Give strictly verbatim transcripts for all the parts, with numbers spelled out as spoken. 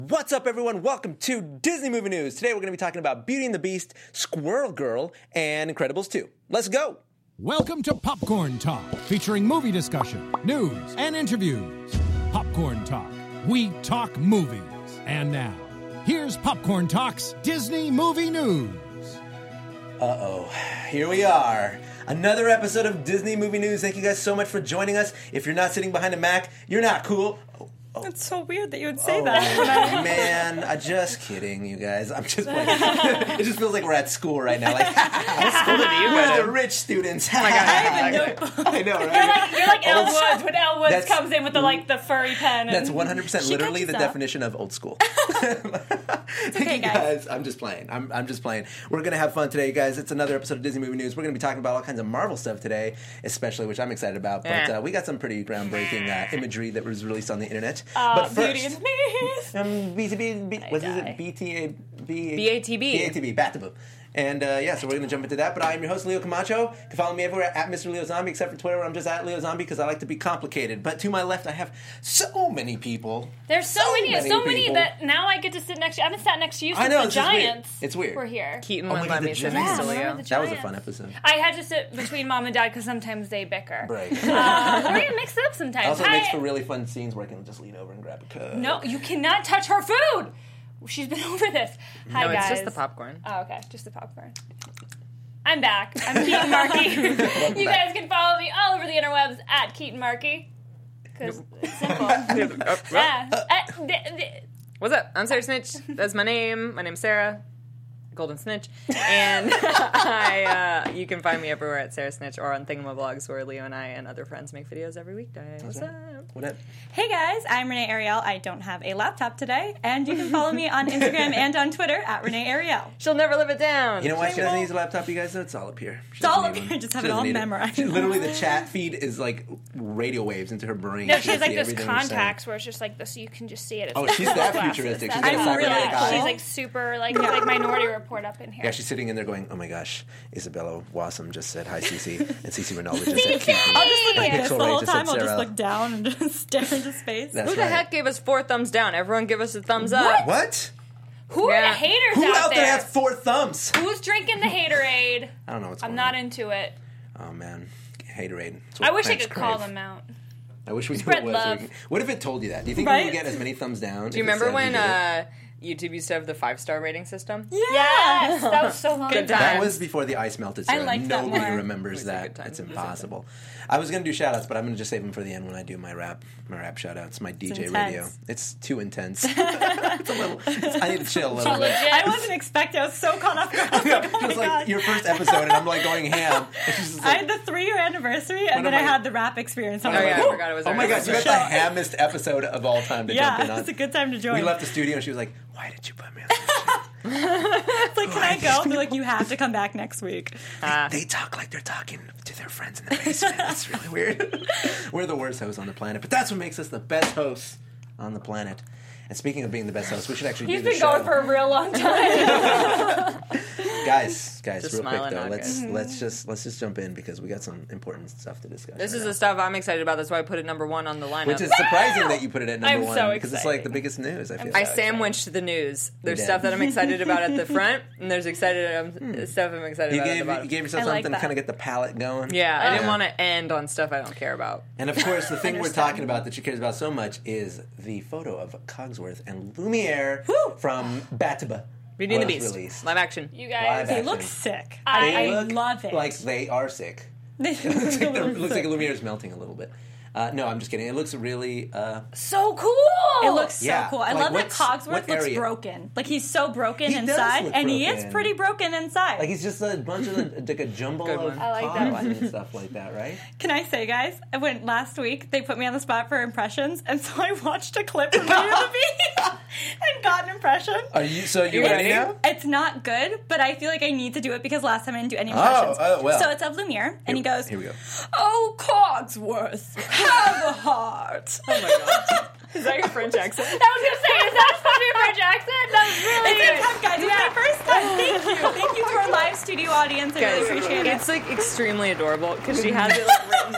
What's up, everyone? Welcome to Disney Movie News. Today we're going to be talking about Beauty and the Beast, Squirrel Girl, and Incredibles two. Let's go! Welcome to Popcorn Talk, featuring movie discussion, news, and interviews. Popcorn Talk. We talk movies. And now, here's Popcorn Talk's Disney Movie News. Uh-oh. Here we are. Another episode of Disney Movie News. Thank you guys so much for joining us. If you're not sitting behind a Mac, you're not cool. Oh. Oh. It's so weird that you would say oh, that. Man, I'm just kidding, you guys. I'm just playing. It just feels like we're at school right now. Like, what school do you go to? The rich students. Oh my God, I have a notebook. I know, right? You're like, you're like Elle Woods when Elle Woods That's, comes in with the like the furry pen. And that's one hundred percent literally the up. definition of old school. Thank okay, you guys. guys. I'm just playing. I'm, I'm just playing. We're going to have fun today, guys. It's another episode of Disney Movie News. We're going to be talking about all kinds of Marvel stuff today, especially, which I'm excited about. But yeah. uh, we got some pretty groundbreaking uh, imagery that was released on the internet. Uh, but first, Beauty and the Beast. Um, B T B, B, what is it? B T A, B, B A T B. B A T B, Bat-a-boo. And uh, yeah, so we're going to jump into that. But I'm your host, Leo Camacho. You can follow me everywhere at Mister Leo Zombie, except for Twitter, where I'm just at Leo Zombie because I like to be complicated. But to my left, I have so many people. There's so, So many, many so many people. that now I get to sit next to you. I haven't sat next to you I since know, the it's just weird. Giants It's weird. were here. Keaton Oh wouldn't my let God, me the sit Giants. next to Yeah, Leo. remember the That was a Giants. fun episode. I had to sit between mom and dad because sometimes they bicker. Right. Uh, we're gonna mix it up sometimes. Also I, makes for really fun scenes where I can just lean over and grab a Coke. no, you cannot touch her food. She's been over this. Hi, No, guys. it's just the popcorn. Oh, okay, just the popcorn. I'm back. I'm Keaton Markey. You guys can follow me all over the interwebs at Keaton Markey. Because it's simple. yeah. Uh, th- th- What's up? I'm Sarah Snitch. That's my name. My name's Sarah. Golden Snitch. And I, uh, you can find me everywhere at Sarah Snitch or on Thingamablogs where Leo and I and other friends make videos every weekday. What's Okay. up? What up? Hey guys, I'm Renee Ariel. I don't have a laptop today, and you can follow me on Instagram and on Twitter at Renee Ariel. She'll never live it down. You know why she doesn't won't. use a laptop, you guys? Though? It's all up here. She It's all doesn't up need here. one. I just have She it all doesn't need memorized. She- literally, the chat feed is like radio waves into her brain. no, She she has can like see those everything we're saying. contacts where it's just like this, so you can just see it. It's Oh, like she's Google that Glasses. futuristic. She's That's got a I'm really really cybernetic cool. eye. She's like super, like, it's like Minority Report up in here. Yeah, she's sitting in there going, "Oh my gosh, Isabella Wassam just said hi, Cece, and Cece Ronaldo just said Keaton." I'll just look like Pixel this the Ray whole just said time. I'll just Sarah. look down and just stare into space. That's Who the right. heck gave us four thumbs down? Everyone give us a thumbs up. What? Who are Yeah. the haters Who out, out there there? has four thumbs? Who's drinking the haterade? I don't know what's I'm going not on. into it. Oh man, haterade. It's I what wish I plants could call crave. them out. I wish we Spread knew what it was. love. So we can- What if it told you that? Do you think we Right? would get as many thumbs down? Do you remember when uh, YouTube used to have the five-star rating system? Yeah. Yes, that was so long Good ago. time. That was before the ice melted, I Sarah. liked that Nobody more. remembers It was a that. good time. It's It was a good impossible. I was going to do shout-outs, but I'm going to just save them for the end when I do my rap my rap shout-outs, my D J intense. radio. It's too intense. It's a little, it's, I need to chill a little bit. Legit. I wasn't expecting. I was so caught off guard. I was like, oh my Just like God. your first episode, and I'm like going ham. It's just I like, had the three-year anniversary, One and then of I my- had the rap experience. I Oh, was yeah, like, I "Woo." forgot it was oh our my gosh, you got episode. the hammest episode of all time to jump in Yeah, on. it's a good time to join. We left the studio, and she was like, "Why did you put me on this shit?" It's like, can I go? They're like, you have to come back next week. Ah. They talk like they're talking to their friends in the basement. That's really weird. We're the worst hosts on the planet, but that's what makes us the best hosts on the planet. And speaking of being the best hosts, we should actually He's do the been show. going for a real long time. guys, guys, Just real quick smiling, though, not let's good. let's just let's just jump in because we got some important stuff to discuss. This right is now. the stuff I'm excited about. That's why I put it number one on the lineup. Which is surprising that you put it at number I'm one so because it's like excited. the biggest news. I feel. I like. sandwiched the news. There's did. stuff that I'm excited about at the front, and there's excited um, stuff I'm excited You about gave at the you bottom. gave yourself I like something to that. kind of get the palate going. Yeah, I didn't Yeah. want to end on stuff I don't care about. And of course, the thing we're Understand. talking about that she cares about so much is the photo of Cogsworth and Lumiere from Bat-a-boo. Beauty and the was Beast, released. live action. You Live guys. They action. look sick. I- I, They look love it. Like they are sick. They It looks like, the, look it looks like sick. Lumiere's melting a little bit. Uh, no, I'm just kidding. It looks really. Uh, So cool. It looks so Yeah. cool. I Like, love that what's- Cogsworth what looks area? broken. Like he's so broken He does inside, look and he is broken. pretty broken inside. like he's just a bunch of like a jumble Good of one. I like that cogs one. and stuff like that, right? Can I say, guys? I went last week. They put me on the spot for impressions, and so I watched a clip from Beauty and the Beast and got an impression. Are you so you You ready ready? now? It's not good, but I feel like I need to do it because last time I didn't do any impressions. oh, well. So it's of Lumiere, and he goes, Here we go. "Oh, Cogsworth, have a heart." Oh my god. Is that your French accent? I was gonna say, is that supposed to be a French accent? That was really It's good. a tough, guys. It's my first time. Thank you. Thank you to our live studio audience. I really Guys, appreciate it. it's like extremely adorable because she has it like written down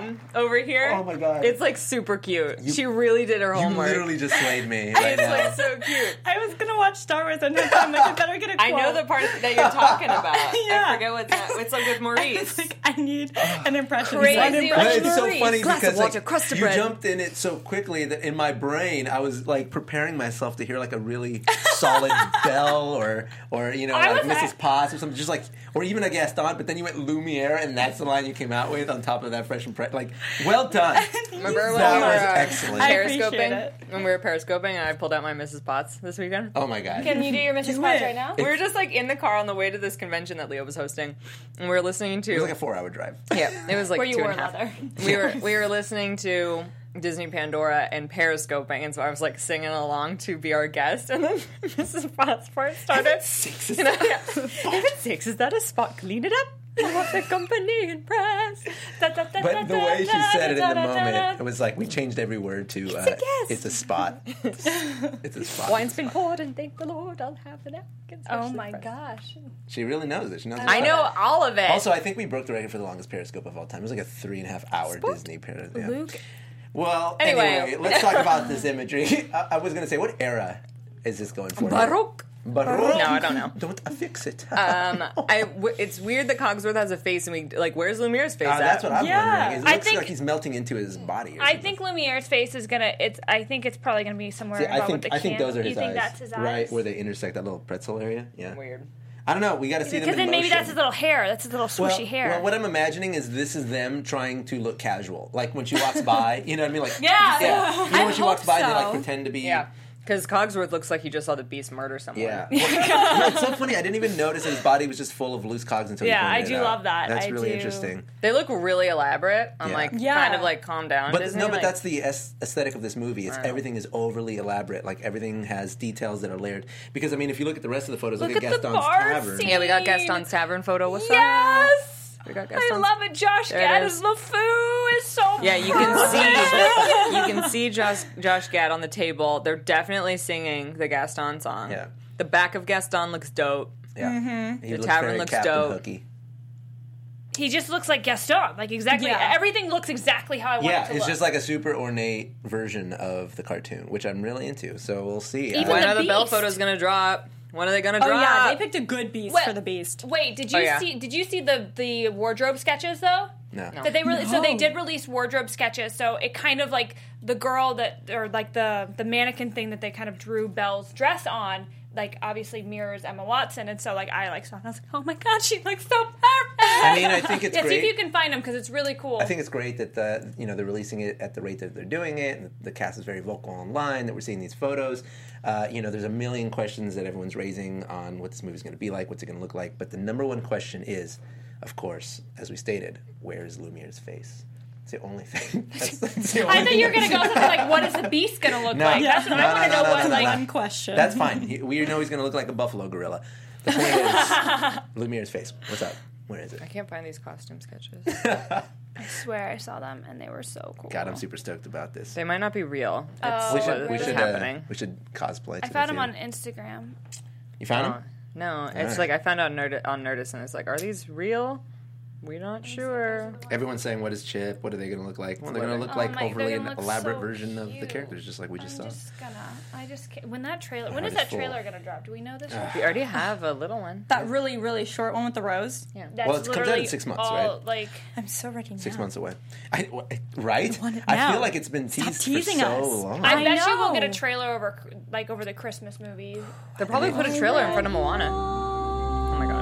mom over here. Oh my God. It's like super cute. she really did her You homework. literally just slayed me right It's now. like so cute. I was gonna watch Star Wars and I'm like, I better get a quote. I know the part that you're talking about. Yeah. I forget what that. It's like with I Maurice. was like, I need an impression. Crazy One old impression. But it's so Maurice. funny Glass of because water, like, crust of you bread. jumped in it so quickly that in my brain I was like preparing myself to hear like a really solid Bell or or you know I like was Missus at- Potts or something, just like or even a Gaston. But then you went Lumiere, and that's the line you came out with on top of that fresh and pre- like well done. Remember when That we were was uh, excellent. I appreciate periscoping? it. When we were periscoping, and I pulled out my Missus Potts this weekend. Oh my God. Can you do your Missus Do Potts it. right now? We were just like in the car on the way to this convention that Leo was hosting, and we were listening to. It was like a four-hour drive. yeah, it was like Where you two wore and a half. leather. We were we were listening to Disney Pandora and periscoping, and so I was like singing along to be our guest, and then Missus Potts part started. Six is You know, yeah. Even six, is that a spot? Clean it up. What the company impress. But the way she said it in the moment, it was like we changed every word to uh, a guess. it's a spot. It's a spot. Wine's been poured, and thank the Lord I'll have an napkin. Oh my gosh. She really knows it. She knows. I it. know all of it. Also, I think we broke the record for the longest periscope of all time. It was like a three and a half hour Disney periscope. Yeah. Luke. Well, Anyway. anyway, let's talk about this imagery. I, I was going to say, what era is this going for? Baroque. Baroque. No, I don't know. Don't affix it. Um, I w- it's weird that Cogsworth has a face, and we like. Where's Lumiere's face Uh, at? that's what I'm Yeah. wondering. It I looks think- like he's melting into his body. Or I something. think Lumiere's face is gonna. It's. I think it's probably gonna be somewhere See, about I think with the I think can- those are his You think eyes, that's his eyes? right where they intersect that little pretzel area. Yeah. Weird. I don't know. We got to see them Because in then maybe motion. that's his little hair. That's his little swooshy well, hair. Well, what I'm imagining is this is them trying to look casual. Like when she walks by, you know what I mean? Like Yeah. yeah. You know I when she walks hope by, they like so. pretend to be. Yeah, because Cogsworth looks like he just saw the Beast murder someone. Yeah. Well, you know, it's so funny. I didn't even notice his body was just full of loose cogs until Yeah, you I pointed do it out. love that. That's I really do. interesting. They look really elaborate. I'm Yeah. like, Yeah. kind of like calm down. But Disney, no, but like- that's the aes- aesthetic of this movie. It's Wow. everything is overly elaborate. Like everything has details that are layered. Because I mean, if you look at the rest of the photos, look, Look at at the Gaston's bar tavern. scene. yeah. We got Gaston's tavern photo. What's up? Yes. We got I Gaston's. love it. Josh There it Gad is. as LeFou is so. Yeah, you can see you can see Josh Josh Gad on the table. They're definitely singing the Gaston song. Yeah. The back of Gaston looks dope. Yeah, Mm-hmm. he The looks tavern very looks Captain dope. Hooky. He just looks like Gaston. Like exactly. Yeah. Everything looks exactly how I want Yeah, it to it's look. just like a super ornate version of the cartoon, which I'm really into. So we'll see. Even Uh, When the are the Bell Beast. photos gonna drop? When are they gonna Oh drop? yeah, they picked a good beast What- for the beast. Wait, did you Oh, yeah. see? Did you see the the wardrobe sketches though? no. No. That they really so they No. did release wardrobe sketches. So it kind of like the girl that or like the the mannequin thing that they kind of drew Belle's dress on. Like obviously mirrors Emma Watson, and so like I like saw it and I was like, oh my god, she looks so perfect. I mean, I think it's yeah, see great. if you can find them because it's really cool. I think it's great that the you know they're releasing it at the rate that they're doing it, and the cast is very vocal online. That we're seeing these photos. Uh, you know, there's a million questions that everyone's raising on what this movie's going to be like, what's it going to look like. But the number one question is, of course, as we stated, where is Lumiere's face? It's the only thing. That's, that's the only I thought thing you were that- gonna go something like, "What is the beast gonna look No. like?" Yeah. That's what No, I want to no, know. no, what no, no, like? no. One question. That's fine. He, we know he's going to look like a buffalo gorilla. The point is, Lumiere's face. What's up? Where is it? I can't find these costume sketches. I swear I saw them and they were so cool. God, I'm super stoked about this. They might not be real. It's Oh, We what should we is should uh, happening. we should cosplay. I to found the them on theater. Instagram. You found Oh, him? no, it's right. like I found out Nerd- on Nerdist, and it's like, are these real? We're not sure. Everyone's saying, "What is Chip? What are they going to look like?" Well, they're going to look Oh like my- overly they're an gonna look elaborate so version of the cute. characters, just like we just I'm saw. just gonna. I just can't. When that trailer. When heart is is that full. trailer gonna drop? Do we know this? We already have a little one. That really, really short one with the rose. Yeah. That's Well, it comes out in literally six months, all, right? Like I'm so ready now. Six months away, I, right? want it I now. feel like it's been Stop teased teasing for so us. long. I, I bet you we'll get a know. trailer over like over the Christmas movie. They'll probably put a trailer in front of Moana. Oh my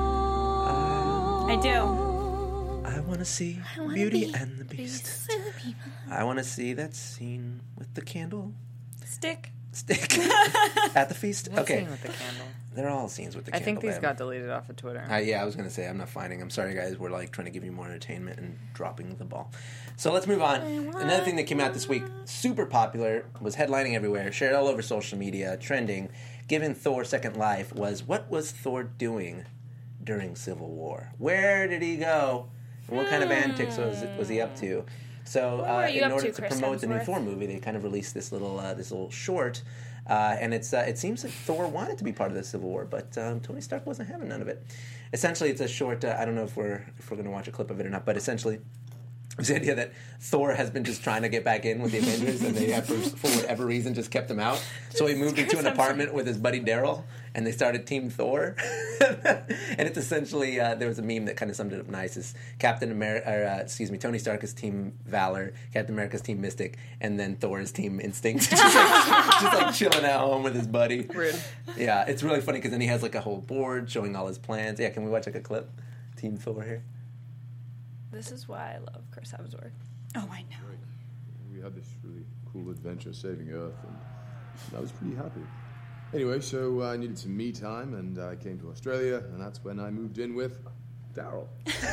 god. I do. I want to see Beauty and the Beast. I want to see that scene with the candle Stick. stick at the feast. What Okay, scene with the candle? they're all scenes with the I candle. think these babe. got deleted off of Twitter. Uh, yeah, I was going to say, I'm not finding. I'm sorry, guys. We're like trying to give you more entertainment and dropping the ball. So let's move on. Another thing that came out this week, super popular, was headlining everywhere, shared all over social media, trending, given Thor Second Life, was what was Thor doing during Civil War? Where did he go? And what kind of antics was was he up to? So, What uh, were you in up order to, to Chris promote the new Hemsworth? Thor movie, they kind of released this little uh, this little short. Uh, and it's uh, it seems like Thor wanted to be part of the Civil War, but um, Tony Stark wasn't having none of it. Essentially, it's a short. Uh, I don't know if we're if we're going to watch a clip of it or not, but essentially, was the idea that Thor has been just trying to get back in with the Avengers, and they have, for, for whatever reason, just kept him out. So he moved into an apartment with his buddy Daryl, and they started Team Thor. And it's essentially, uh, there was a meme that kind of summed it up nice. Is Captain America, or, uh, excuse me, Tony Stark is Team Valor, Captain America's Team Mystic, and then Thor is Team Instinct. just, like, just like chilling at home with his buddy. Rude. Yeah, it's really funny because then he has like a whole board showing all his plans. Yeah, can we watch like a clip? Team Thor here. This is why I love Chris Hemsworth. Oh, I know. We had this really cool adventure saving Earth, and I was pretty happy. Anyway, so I needed some me time, and I came to Australia, and that's when I moved in with Daryl.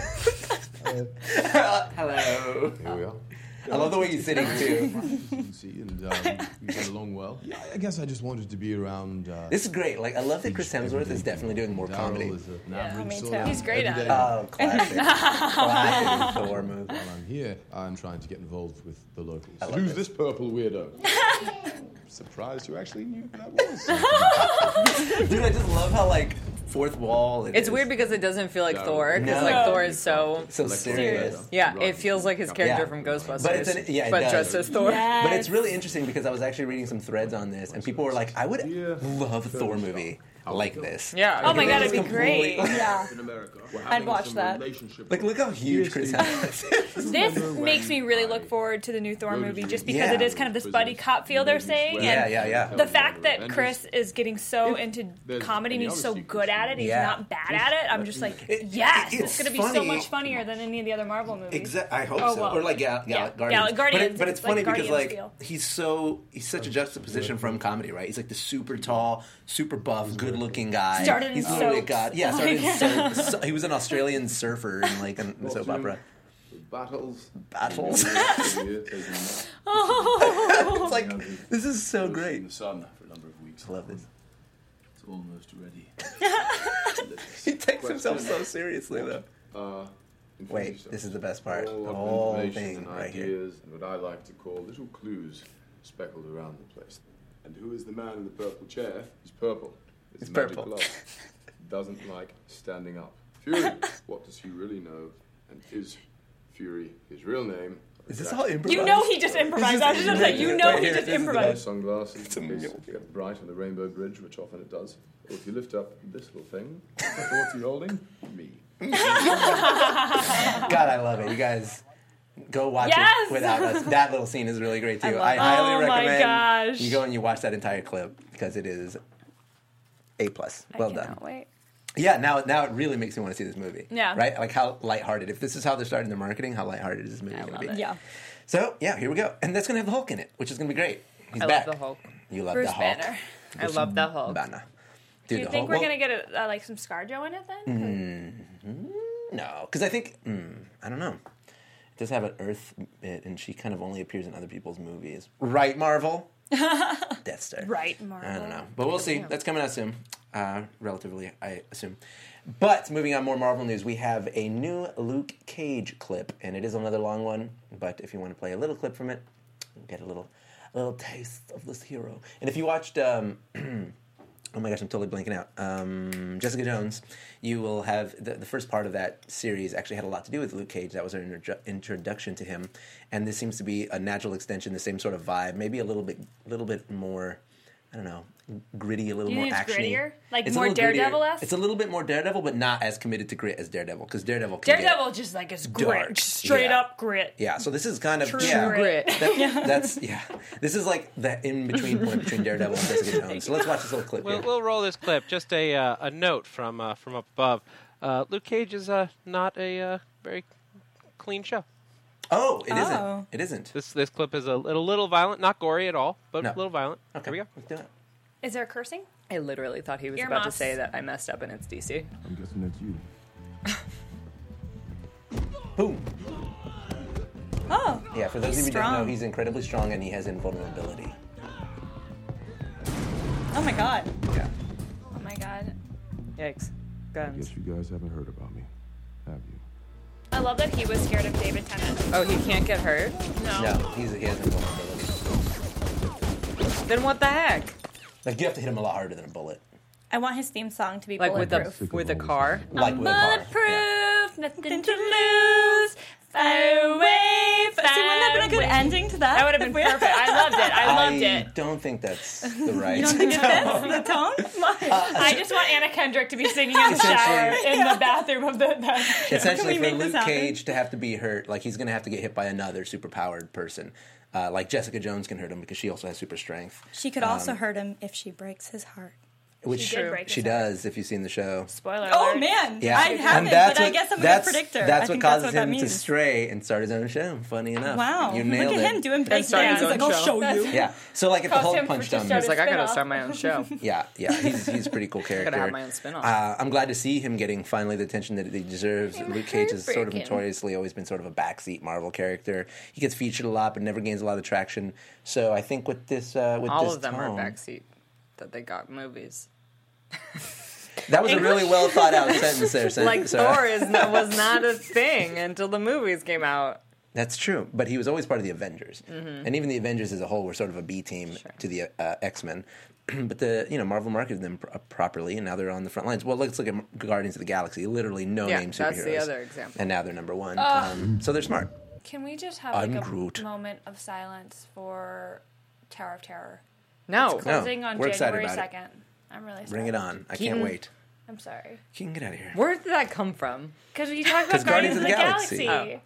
Hello. Here we are. I love the way you're sitting too. You can see, and um, we get along well. Yeah, I guess I just wanted to be around. Uh, This is great. Like, I love that Chris Hemsworth is definitely doing more Daryl comedy. is an Yeah, average me sort too. of He's great at everyday- it. Oh, classic. Classic Thor movie. While I'm here, I'm trying to get involved with the locals. love Who's this. this purple weirdo? Surprised you actually knew who that was. Dude, I just love how, like, fourth wall it It's is. weird because it doesn't feel like No. Thor. Because, No. like, Thor is so... So serious. Yeah, it feels like his character Yeah. from Ghostbusters. But it's an- yeah, it but does. dressed as Thor. Yes. But it's really interesting because I was actually reading some threads on this, and people were like, I would Yeah. love a Thor movie like this. Yeah. Oh my Like, god, it it'd is be great. completely- Yeah. In America, I'd watch that. Like, look how huge Chris Hemsworth is. This makes me really look forward to the new Thor movie, just because Yeah. it is kind of this buddy cop feel they're saying. Yeah, and yeah, yeah. The fact that Chris is getting so into comedy and he's so good at it, he's Yeah. not bad at it. I'm just like, It- yes, it's it's going to be so funny. much funnier than any of the other Marvel movies. Exactly. I hope Oh, so. well. Or like Gal- Gal- Yeah. Guardians. Gal- Guardians. But, it, but it's It's like funny because Guardians like feel. he's so he's such a juxtaposition from comedy, right? He's like the super tall, super buff, good-looking guy. Started in he's literally Soaps. got yeah. Started in Soaps. So- he was an Australian surfer in like a soap opera. Battles. Battles. Here, taking It's like this is so in great. the sun for a number of weeks. I love this. It's almost ready. He takes himself so seriously though. Uh, Wait, this is the best part. All The of whole information thing and right here. ideas and what I like to call little clues speckled around the place. And who is the man in the purple chair? He's purple. It's He's a magic purple. glove. Doesn't like standing up. Fury. What does he really know? And is Fury his real name? Is this all improvised? You know he just improvised. I was just like, you know Right he here, just this is the improvised. Sunglasses It's in case amazing. it gets bright on the Rainbow Bridge, which often it does. Or if you lift up this little thing, what's he holding? Me. God, I love it. You guys go watch Yes! it without us. That little scene is really great too. love I, it. highly Oh my recommend gosh. you go and you watch that entire clip because it is A plus. Well I done. cannot wait. Yeah, now now it really makes me want to see this movie. Yeah. Right? Like how lighthearted. If this is how they're starting their marketing, how lighthearted is this movie I going love to be? it. Yeah. So yeah, here we go, and that's going to have the Hulk in it, which is going to be great. He's I back. love the Hulk. You love Bruce the Hulk. Banner. I love the Hulk. Banner. Do Dude, you the think Hulk- we're well, gonna get a, uh, like some ScarJo in it then? No, because I think mm, I don't know. It does have an Earth bit, and she kind of only appears in other people's movies, right? Marvel, Death Star, Right, Marvel. I don't know, but we'll see. That's coming out soon, uh, relatively, I assume. But moving on, more Marvel news. We have a new Luke Cage clip, and it is another long one. But if you want to play a little clip from it, you'll get a little, a little taste of this hero. And if you watched. Um, Oh my gosh, I'm totally blanking out. Um, Jessica Jones, you will have the, the first part of that series actually had a lot to do with Luke Cage. That was our introdu- introduction to him, and this seems to be a natural extension, the same sort of vibe, maybe a little bit, little bit more. I don't know, gritty, a little You more think it's actiony. grittier? Like It's a more little grittier. Daredevil-esque? It's a little bit more Daredevil, but not as committed to grit as Daredevil, because Daredevil can Daredevil get, just like is dark. grit, just straight Yeah. up grit. yeah. So this is kind of True yeah, grit. that- that's yeah. This is like the in between point between Daredevil and Jessica Jones. So let's watch this little clip. We'll, here. we'll roll this clip. Just a uh, a note from uh, from up above. Uh, Luke Cage is uh, not a uh, very clean show. Oh, it Oh. not It isn't. This this clip is a little, little violent, not gory at all, but No. a little violent. Okay, Here we go. let's do it. Is there cursing? I literally thought he was Ear about to moss. say that I messed up and it's D C. I'm guessing that's you. Boom. Oh. Yeah, for those He's of you who don't know, strong. he's incredibly strong and he has invulnerability. Oh my god. Yeah. Oh my god. Yikes. Guns. Guess you guys haven't heard about me, have you? I love that he was scared of David Tennant. Oh, he can't get hurt? No. No, he's, he has invulnerability. Then what the heck? Like, you have to hit him a lot harder than a bullet. I want his theme song to be Like with bulletproof. a with a car? Like with a car. Bulletproof, Yeah. nothing to lose. away, See, wouldn't that have been a good away. ending to that? That would have been perfect. I loved it. I loved I it. don't think that's the right. You don't think it fits the tone? I just want Anna Kendrick to be singing in the shower in the bathroom of the. the Essentially, Can we for make this Luke happen? Cage to have to be hurt, like he's going to have to get hit by another superpowered person. Uh, like Jessica Jones can hurt him because she also has super strength. She could also hurt him if she breaks his heart. Which She did break she his heart. does if you've seen the show. Spoiler Oh alert. man, Yeah, I haven't, and that's but I what- guess I'm a that's, good predictor. That's I what think causes that's what that him to means. stray and start his own show. Funny enough. Wow, you look nailed at it. him doing big starting things. his He's like, own I'll show. show you. Yeah. So like if the Cost Hulk him for punched just him, started- He's like, I gotta Spin-off. start my own show. yeah, yeah, he's he's a pretty cool character. Gotta have my own spin-off. Uh, I'm glad to see him getting finally the attention that he deserves. Luke Cage has sort of heartbroken. notoriously always been sort of a backseat Marvel character. He gets featured a lot, but never gains a lot of traction. So I think with this, uh, with All this of them tone, are backseat that they got movies. that was a really well thought out sentence there. Sen- Like so- Thor is no, was not a thing until the movies came out. That's true, but he was always part of the Avengers, Mm-hmm. and even the Avengers as a whole were sort of a B team to the uh, X Men. But the you know Marvel marketed them pr- properly, and now they're on the front lines. Well, let's look at Guardians of the Galaxy. Literally no Yeah, name superheroes. that's the other example. And now they're number one. Um, so they're smart. Can we just have I'm like a Groot. moment of silence for Tower of Terror? No, Closing on we're excited January about it. second. I'm really sorry. Bring it on! I Keaton. can't wait. I'm sorry. Keaton, get out of here. where did that come from? Because we talked 'Cause about Guardians of the Galaxy. Galaxy.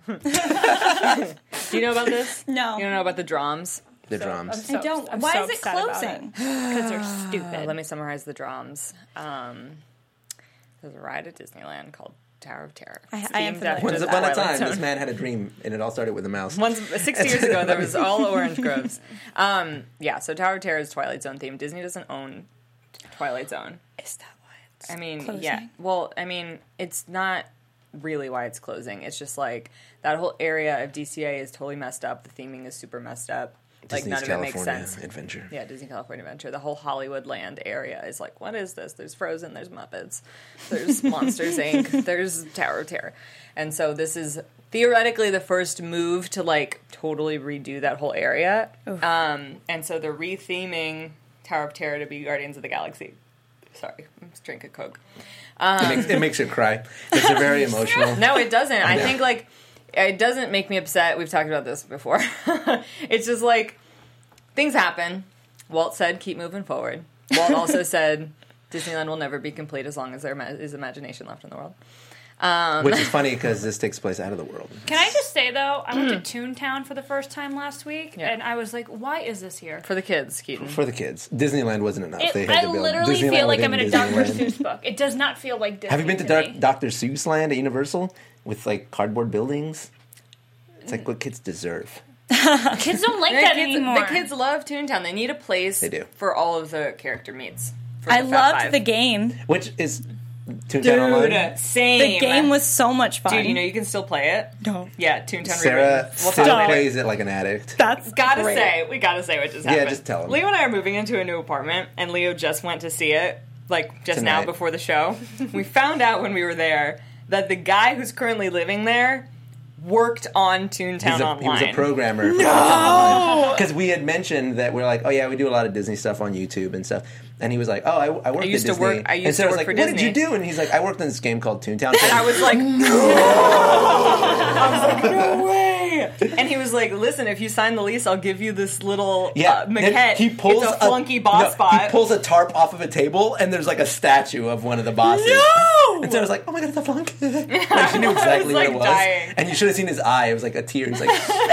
Do you know about this? No. You don't know about the drums? The drums. I'm so, I don't. I'm Why so is it upset about closing? Because they're Uh, stupid. let me summarize the drums. Um, there's a ride at Disneyland called Tower of Terror. I- It's I am themed familiar. after Once the upon a Twilight time, Zone. this man had a dream, and it all started with a mouse. Once sixty years ago, there was all orange groves. Um, yeah, so Tower of Terror is Twilight Zone themed. Disney doesn't own Twilight Zone. Is that why it's I mean, closing? yeah. Well, I mean, it's not really why it's closing. It's just like that whole area of D C A is totally messed up. The theming is super messed up. Like Disney's none of California it makes sense. Adventure. Yeah, Disney California Adventure. The whole Hollywood Land area is like, what is this? There's Frozen, there's Muppets, there's Monsters Incorporated, there's Tower of Terror. And so this is theoretically the first move to like totally redo that whole area. Um, and so they're retheming Tower of Terror to be Guardians of the Galaxy. Sorry, I'm just drinking Coke. It, makes, it makes you cry. It's a very emotional. No, it doesn't. I Yeah. think like it doesn't make me upset. We've talked about this before. It's just like things happen. Walt said, "Keep moving forward." Walt also said, "Disneyland will never be complete as long as there is imagination left in the world." Um, Which is funny because this takes place out of the world. Can I just say though, I went to Toontown for the first time last week, Yeah. and I was like, "Why is this here?" for the kids, Keaton. For the kids, Disneyland wasn't enough. It, they had I to build literally Disneyland feel like I'm in within a Doctor Disneyland. Seuss book. It does not feel like Disney. Have you been to, to Dark, me. Doctor Seuss Land at Universal with like cardboard buildings? It's like what kids deserve. Kids don't like the, that kids, anymore. the kids love Toontown. They need a place They do. for all of the character meets. For I the Fab loved Five. the game. Which is Toontown Online. Dude, same. The game was so much fun. Dude, you know you can still play it. No. Yeah, Toontown. Sarah Rewritten. We'll still talk later. plays it like an addict. That's Gotta great. say, we gotta say what just Yeah, happened. just tell 'em. Leo and I are moving into a new apartment, and Leo just went to see it, like just now Tonight. before the show. We found out when we were there that the guy who's currently living there worked on Toontown He's a, Online. he was a programmer. No! Because we had mentioned that we're like, oh yeah, we do a lot of Disney stuff on YouTube and stuff. And he was like, oh, I, I worked I used at to Disney. work- I used and to Sarah was work like, for what did you Disney. do? And he's like, I worked on this game called Toontown. And I was like, no! I was like, no way! And he was like, listen, if you sign the lease, I'll give you this little yeah, uh, then maquette. he pulls it's a flunky boss no, spot. He pulls a tarp off of a table, and there's like a statue of one of the bosses. No! And Sarah was like, oh my god, it's a flunk. Like she knew exactly like, what it was. dying. And you should have seen his eye. It was like a tear. He's like,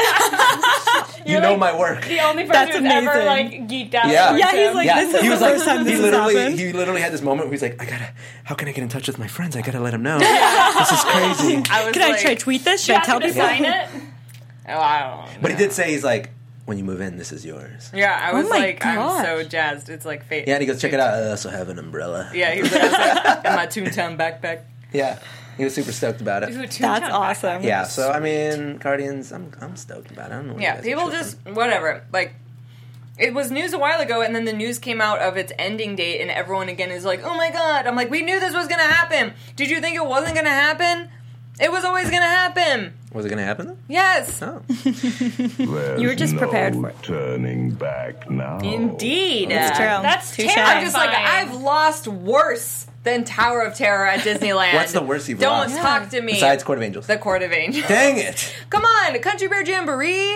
you You're know like my work. the only person That's who's ever amazing. like geeked out. Yeah. towards Yeah, he's him. like, Yeah, this is he the was first like, time this he has literally, happened. he literally had this moment where he's like, I gotta, how can I get in touch with my friends? I gotta let them know. This is crazy. I was Can like, I try tweet this? Should You I tell have to people? sign it. Oh, I don't know. But he did say, he's like, when you move in, this is yours. Yeah, I was Oh my like, I'm gosh. so jazzed. It's like fate. Yeah, and he goes, check it out. I also have an umbrella. Yeah, he was like, I was like in my Toontown backpack. Yeah. He was super stoked about it. Ooh, Toontown That's backpack. awesome. Yeah, so I mean, Guardians, I'm I'm stoked about it. I don't know. what you Yeah, guys are people tripping. just whatever. Like, it was news a while ago, and then the news came out of its ending date, and everyone again is like, "Oh my god!" I'm like, "We knew this was gonna happen. Did you think it wasn't gonna happen? It was always gonna happen." Was it gonna happen though? Yes, Oh, You were just prepared for it. Turning back now. indeed. It's true. That's Touche. terrifying. I'm just like, I've lost worse the Tower of Terror at Disneyland. What's the worst you've Don't lost? talk to me. Besides Court of Angels. The Court of Angels. Dang it! Come on, Country Bear Jamboree.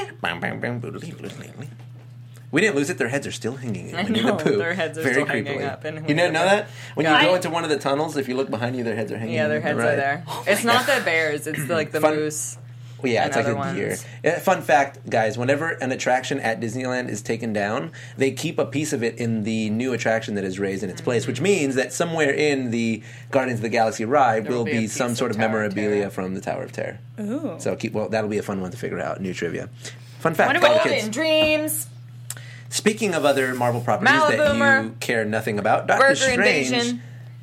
We didn't lose it. Their heads are still hanging in I Winnie know, the Pooh. their heads are Very still hanging creepily. up in You Winnie didn't the know Pooh. that? When you God. go into one of the tunnels, if you look behind you, their heads are hanging. Yeah, their in heads the right. are there. It's not the bears. It's the, like the Fun- moose. Well, yeah, and it's like other a ones. deer. Yeah, fun fact, guys, whenever an attraction at Disneyland is taken down, they keep a piece of it in the new attraction that is raised in its place, which means that somewhere in the Guardians of the Galaxy ride There will will be a be piece some of sort of Tower of memorabilia Terror. from the Tower of Terror. Ooh. So keep well, that'll be a fun one to figure out. New trivia. Fun fact. Wonder for all what the Golden kids. Dreams. Speaking of other Marvel properties that Malaboomer. you care nothing about, Doctor Burger Strange. Invasion.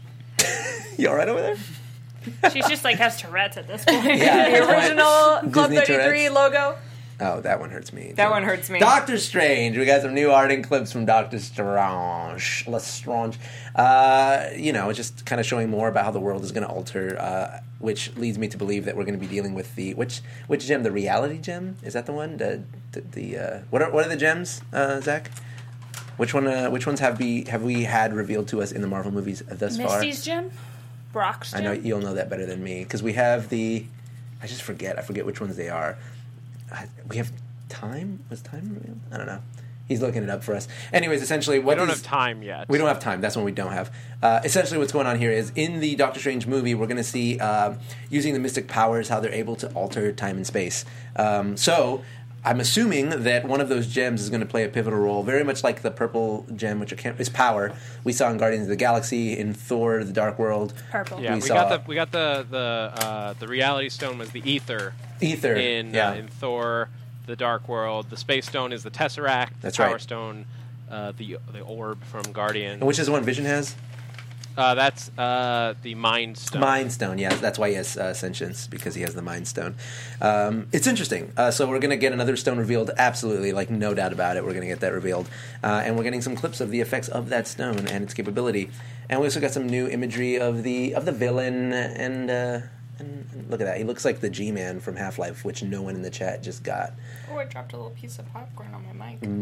You all right over there? She's just like has Tourette's at this point. Yeah. The original Club Disney thirty-three Tourette's. logo. Oh, that one hurts me. That too. one hurts me. Doctor Strange. We got some new art and clips from Doctor Strange. Lestrange. Uh, you know, just kind of showing more about how the world is going to alter, uh, which leads me to believe that we're going to be dealing with the which which gem? The reality gem? Is that the one? The the, the uh, what are what are the gems, uh, Zach? Which one? Uh, which ones have be have we had revealed to us in the Marvel movies thus far? Misty's gym, Brock's I gym. know you'll know that better than me because we have the. I just forget. I forget which ones they are. I, we have time. Was time revealed? I don't know. He's looking it up for us. Anyways, essentially, what We don't is- have time yet. We don't have time. That's one we don't have. Uh, essentially, what's going on here is in the Doctor Strange movie, we're going to see uh, using the mystic powers how they're able to alter time and space. Um, so. I'm assuming that one of those gems is going to play a pivotal role, very much like the purple gem, which I can't, is power. We saw in Guardians of the Galaxy, in Thor: The Dark World. Purple. Yeah, we we, saw- got the we got the the uh, the reality stone was the ether Ether. in yeah. uh, in Thor, the Dark World. The space stone is the Tesseract. That's the Power right. Stone, uh, the the orb from Guardian. And which is the one Vision has? Uh, that's uh, the Mind Stone. Mind Stone, yeah. That's why he has uh, sentience, because he has the Mind Stone. Um, it's interesting. Uh, so we're going to get another stone revealed, absolutely, like no doubt about it. We're going to get that revealed. Uh, and we're getting some clips of the effects of that stone and its capability. And we also got some new imagery of the of the villain. And, uh, and, and look at that. He looks like the G-Man from Half-Life, which no one in the chat just got. Oh, I dropped a little piece of popcorn on my mic.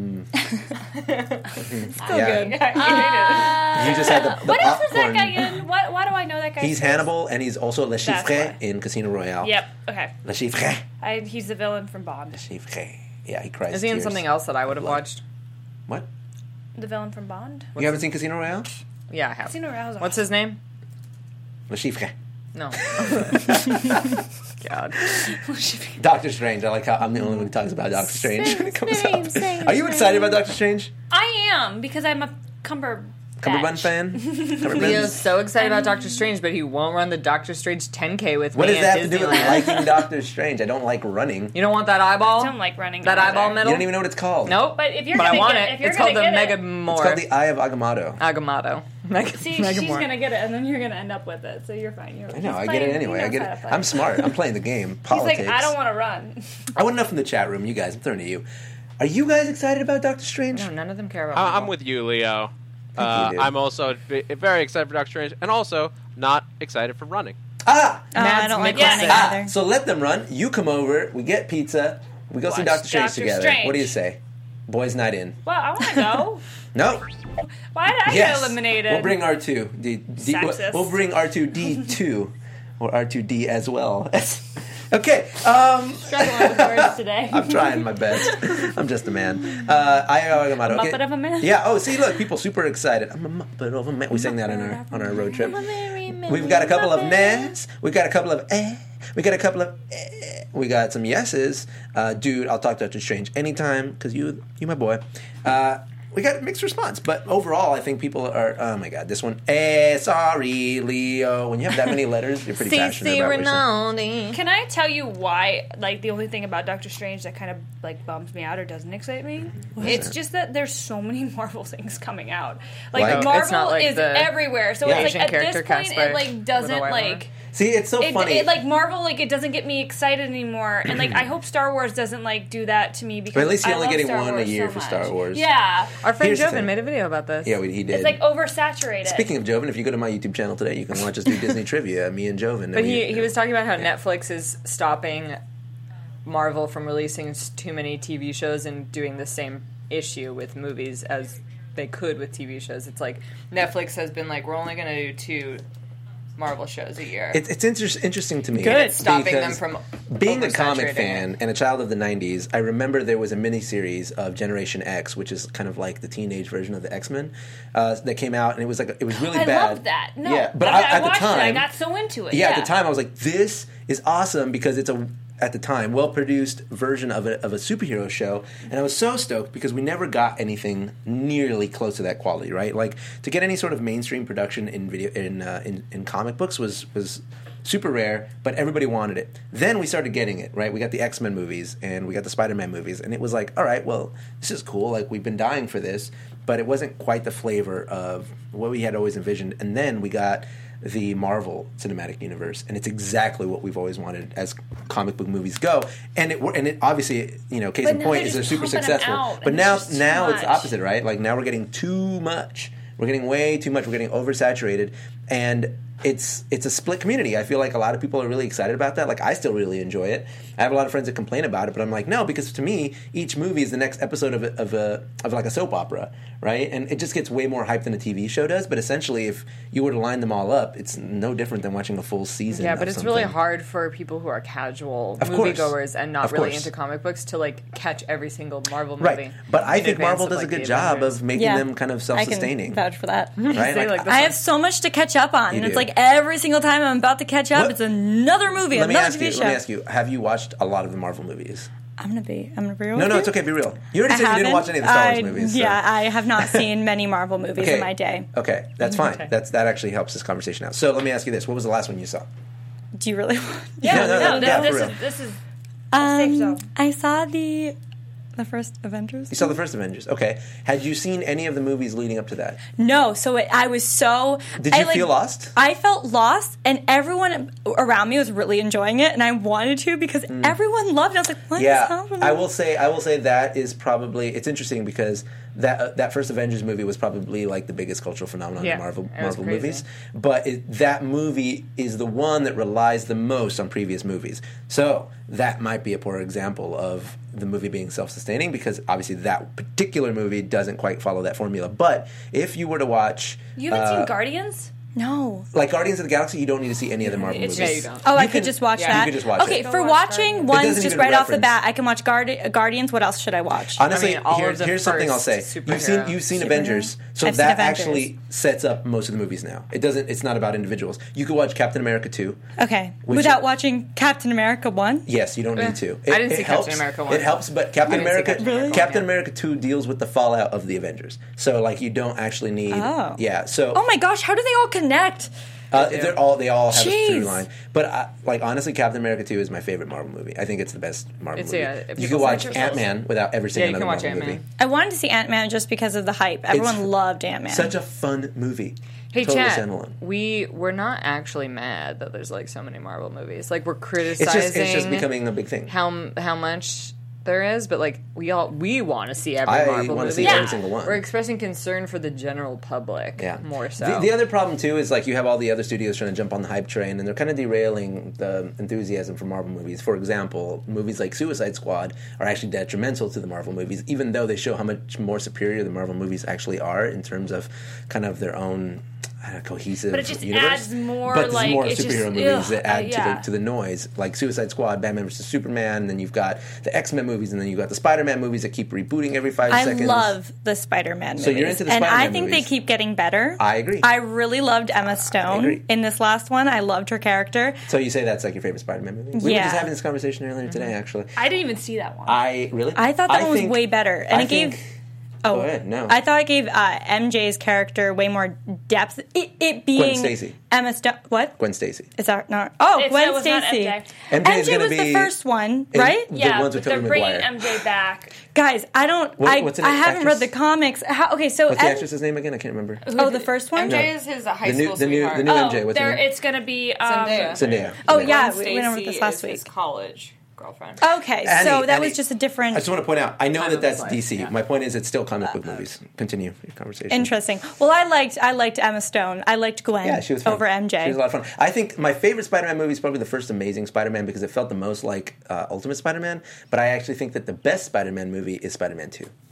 Yeah. Uh, You just had the, the what else was popcorn. that guy in? What, why do I know that guy? He's Hannibal, and he's also Le That's Chiffre why. in Casino Royale. Yep. Okay. Le Chiffre. I, he's the villain from Bond. Chiffre. Yeah, he cries Is he in tears. something else that I would have Blood. watched? What? The villain from Bond. You haven't seen Casino Royale? Yeah, I have. Casino Royale. What's his name? Le Chiffre. No. God. Doctor Strange. I like how I'm the only one who talks about Doctor Strange when it comes same, up. same, Are you excited about Doctor Strange? I am because I'm a Cumber. Cumberbund fan? Cumberbund? Leo's so excited about Doctor Strange, but he won't run the Doctor Strange ten K with What me does at that have to do with Disneyland. liking Doctor Strange? I don't like running. You don't want that eyeball? I don't like running. That either. eyeball You middle? don't even know what it's called. Nope. But if you're But gonna I want get it. if you're It's called the gonna Mega get it, More. It's called the Eye of Agamotto. Agamotto. Mega, see, Mega she's More. gonna get it, and then you're gonna end up with it. So you're fine. You're, I know, I get it anyway. I get it. I'm smart. I'm playing the game. He's Politics. like, I don't want to run. I want to know from the chat room, you guys, I'm throwing to you. Are you guys excited about Doctor Strange? No, none of them care about I- I'm Marvel. with you, Leo. Thank you, Uh, dude. I'm also v- very excited for Doctor Strange, and also not excited for running. Ah! Oh, I Mads don't like Mikkelsen. running Ah! either. So let them run. You come over. We get pizza. We go see Watch Doctor Strange Doctor together. Strange. What do you say? Boys' night in. Well, I want to go. No. Why did I Yes. get eliminated? We'll bring R two. D, D, Sexist. we'll bring R two D two. Or R two D as well. Okay. Um, Struggling with words today. I'm trying my best. I'm just a man. Uh, I Agamotto. Okay. Muppet of a man? Yeah. Oh, see, look, people super excited. I'm a muppet of a man. We sang that on our on our road trip. We've got a couple of nays. We've got a couple of eh. We got a couple of eh. We got some yeses. Uh, dude, I'll talk to Doctor Strange anytime because you you my boy. Uh, we got a mixed response, but overall, I think people are. Oh my god, this one. Eh, sorry, Leo. When you have that many letters, you're pretty passionate C C about what you're saying. Rinaldi. Can I tell you why? Like the only thing about Doctor Strange that kind of like bums me out or doesn't excite me, it's just that there's so many Marvel things coming out. Like, Like- Marvel It's not like is the everywhere, so Yeah. it's Asian like at this character point cast by it like doesn't Little White like. Lover. See, it's so It, funny. it, like Marvel, like it doesn't get me excited anymore, and like I hope Star Wars doesn't like do that to me because But at least you're I only love getting Star one a Wars year so for much. Star Wars. Yeah, Our friend Here's the Joven thing. made a video about this. yeah, we, he did. it's like oversaturated. Speaking of Joven, if you go to my YouTube channel today, you can watch us do Disney trivia. Me and Joven. But And he, we- he was talking about how Netflix is stopping Marvel from releasing s- too many T V shows and doing the same issue with movies as they could with T V shows. It's like Netflix has been like, we're only going to do two Marvel shows a year. It, it's inter- interesting to me. Good. It's stopping them because from being a comic oversaturating fan it. and a child of the nineties, I remember there was a miniseries of Generation X, which is kind of like the teenage version of the X-Men, uh, that came out, and it was like it was really I bad. loved that. No, yeah, but I, I, I at the watched time, it. I got so into it. yeah, Yeah, at the time I was like, this is awesome because it's a at the time well-produced version of a of a superhero show, and I was so stoked because we never got anything nearly close to that quality, right? Like to get any sort of mainstream production in video in uh, in, in comic books was was super rare, but everybody wanted it. Then we started getting it, right? We got the X-Men movies and we got the Spider-Man movies, and it was like, all right, well, this is cool. Like we've been dying for this, but it wasn't quite the flavor of what we had always envisioned. And then we got the Marvel Cinematic Universe, and it's exactly what we've always wanted as comic book movies go. And it and it obviously, you know, case But in now point they're is they're just super pumping them successful. out, But and now it's just too now it's the much. opposite, right? Like now we're getting too much. We're getting way too much. We're getting oversaturated, and it's it's a split community. I feel like a lot of people are really excited about that. Like I still really enjoy it. I have a lot of friends that complain about it, but I'm like, no, because to me, each movie is the next episode of a, of a of like a soap opera, right? And it just gets way more hype than a T V show does. But essentially, if you were to line them all up, it's no different than watching a full season. Yeah, of but it's something. really hard for people who are casual Of course. moviegoers and not Of really course. into comic books to like catch every single Marvel movie. Right, but I in think advance Marvel of, does a like, good the job Avengers. of making Yeah. them kind of I self-sustaining. can vouch for that. Right? Say, Like, like, this I one. have so much to catch up on, You and it's do. like every single time I'm about to catch up, What- it's another movie, let me another ask T V you. show. Let me ask you. Have you watched a lot of the Marvel movies? I'm gonna be. I'm gonna be real. No, with no, you. it's okay. Be real. You already I said you didn't haven't. watch any of the Star Wars I- movies. so- Yeah, I have not seen many Marvel movies Okay. in my day. Okay, that's fine. Okay. That's that actually helps this conversation out. So let me ask you this: what was the last one you saw? Do you really want? Yeah, No, no, no, no, yeah, this, for this real. is this is a safe Um, zone. I saw the the first Avengers. You saw the first Avengers. Okay. Had you seen any of the movies leading up to that? No, so it, I was so. Did you I, like, feel lost? I felt lost, and everyone around me was really enjoying it, and I wanted to because everyone loved it. I was like, "What is Yeah, happening?" I will say. I will say that is probably. It's interesting because that uh, that first Avengers movie was probably like the biggest cultural phenomenon Yeah, in Marvel it was Marvel crazy. movies. But it, that movie is the one that relies the most on previous movies. So that might be a poor example of the movie being self-sustaining because obviously that particular movie doesn't quite follow that formula. But if you were to watch, You haven't uh, seen Guardians? no. like Guardians of the Galaxy, you don't need to see any of the Marvel It's movies. just- Yeah, you don't. Oh, I You could can- just watch yeah, that. you could just watch okay, it. for Go watch watching Guardians. ones doesn't just even right off the reference- bat, I can watch Guardi- Guardians. What else should I watch? Honestly, I mean, all here- of the here's something I'll say. first You've seen superhero- you've seen Superhero? Avengers, so I've seen that Avengers. actually sets up most of the movies now. It doesn't. It's not about individuals. You could watch Captain America two. Okay, Which- without watching Captain America one. Yes, you don't need to. It, I didn't it see helps. Captain America one. It helps, but Captain I didn't see America, Captain America one, Captain yeah. America two deals with the fallout of the Avengers. So like you don't actually need. Oh. Yeah. So Oh my gosh, how do they all connect? Uh, they're all they all have a Jeez. through line, but uh, like honestly, Captain America two is my favorite Marvel movie. I think it's the best Marvel It's, movie. yeah, if you people could watch search Ant Man without ever seeing Yeah, you another can watch Marvel Ant-Man. movie. I wanted to see Ant Man just because of the hype. Everyone It's loved Ant Man. Such a fun movie. Hey, Totally chat. standalone. We we're not actually mad that there's like so many Marvel movies. Like we're It's criticizing just it's just becoming a big thing. how how much there is, but like we all we want to see every I Marvel wanna movie. see every single one. We're expressing concern for the general public. Yeah. more so. The, the other problem too is like you have all the other studios trying to jump on the hype train, and they're kind of derailing the enthusiasm for Marvel movies. For example, movies like Suicide Squad are actually detrimental to the Marvel movies, even though they show how much more superior the Marvel movies actually are in terms of kind of their own. I don't know, cohesive But it just universe. adds more, but there's like, more it just- superhero movies ugh, that add uh, to yeah. the to the noise, like Suicide Squad, Batman versus Superman. And then you've got the X-Men movies, and then you've got the Spider-Man movies that keep rebooting every five I seconds. love the Spider-Man movies. So you're into the and I Spider-Man think movies. they keep getting better. I agree. I really loved Emma agree. Stone in this last one. I loved her character. So you say that's like your favorite Spider-Man movie? We Yeah. were just having this conversation earlier today, actually. I didn't even see that one. I really. I thought that one was think- way better, and I it gave. think- Oh, Go ahead, no. I thought it gave uh, M J's character way more depth. It, it being Stacy. Emma Stone. What? Gwen Stacy. Is that not? Oh, It's- Gwen it was not Stacy. M J. M J is M J gonna was the be first one, in- right? The yeah, ones with but they're Tobey bringing Maguire. M J back. Guys, I don't. What- I, what's the I name- haven't actress? read the comics. How, okay, so What's the M- actress's name again? I can't remember. oh, the first one. M J is his high The new, school the new, sweetheart. the new Oh, M J. What's her there, name? it's gonna be um, Zendaya. Zendaya. Oh Zendaya. yeah, Gwen we went over Stacy this last is his week. college girlfriend. Okay, Annie, so that Annie. was just a different. I just want to point out. I know Time that of that's his D life, C. yeah. My point is, it's still comic book movies. Continue your conversation. Interesting. Well, I liked I liked Emma Stone. I liked Gwen. Yeah, she was fun. over M J. She was a lot of fun. I think my favorite Spider-Man movie is probably the first Amazing Spider-Man because it felt the most like uh, Ultimate Spider-Man. But I actually think that the best Spider-Man movie is Spider-Man two.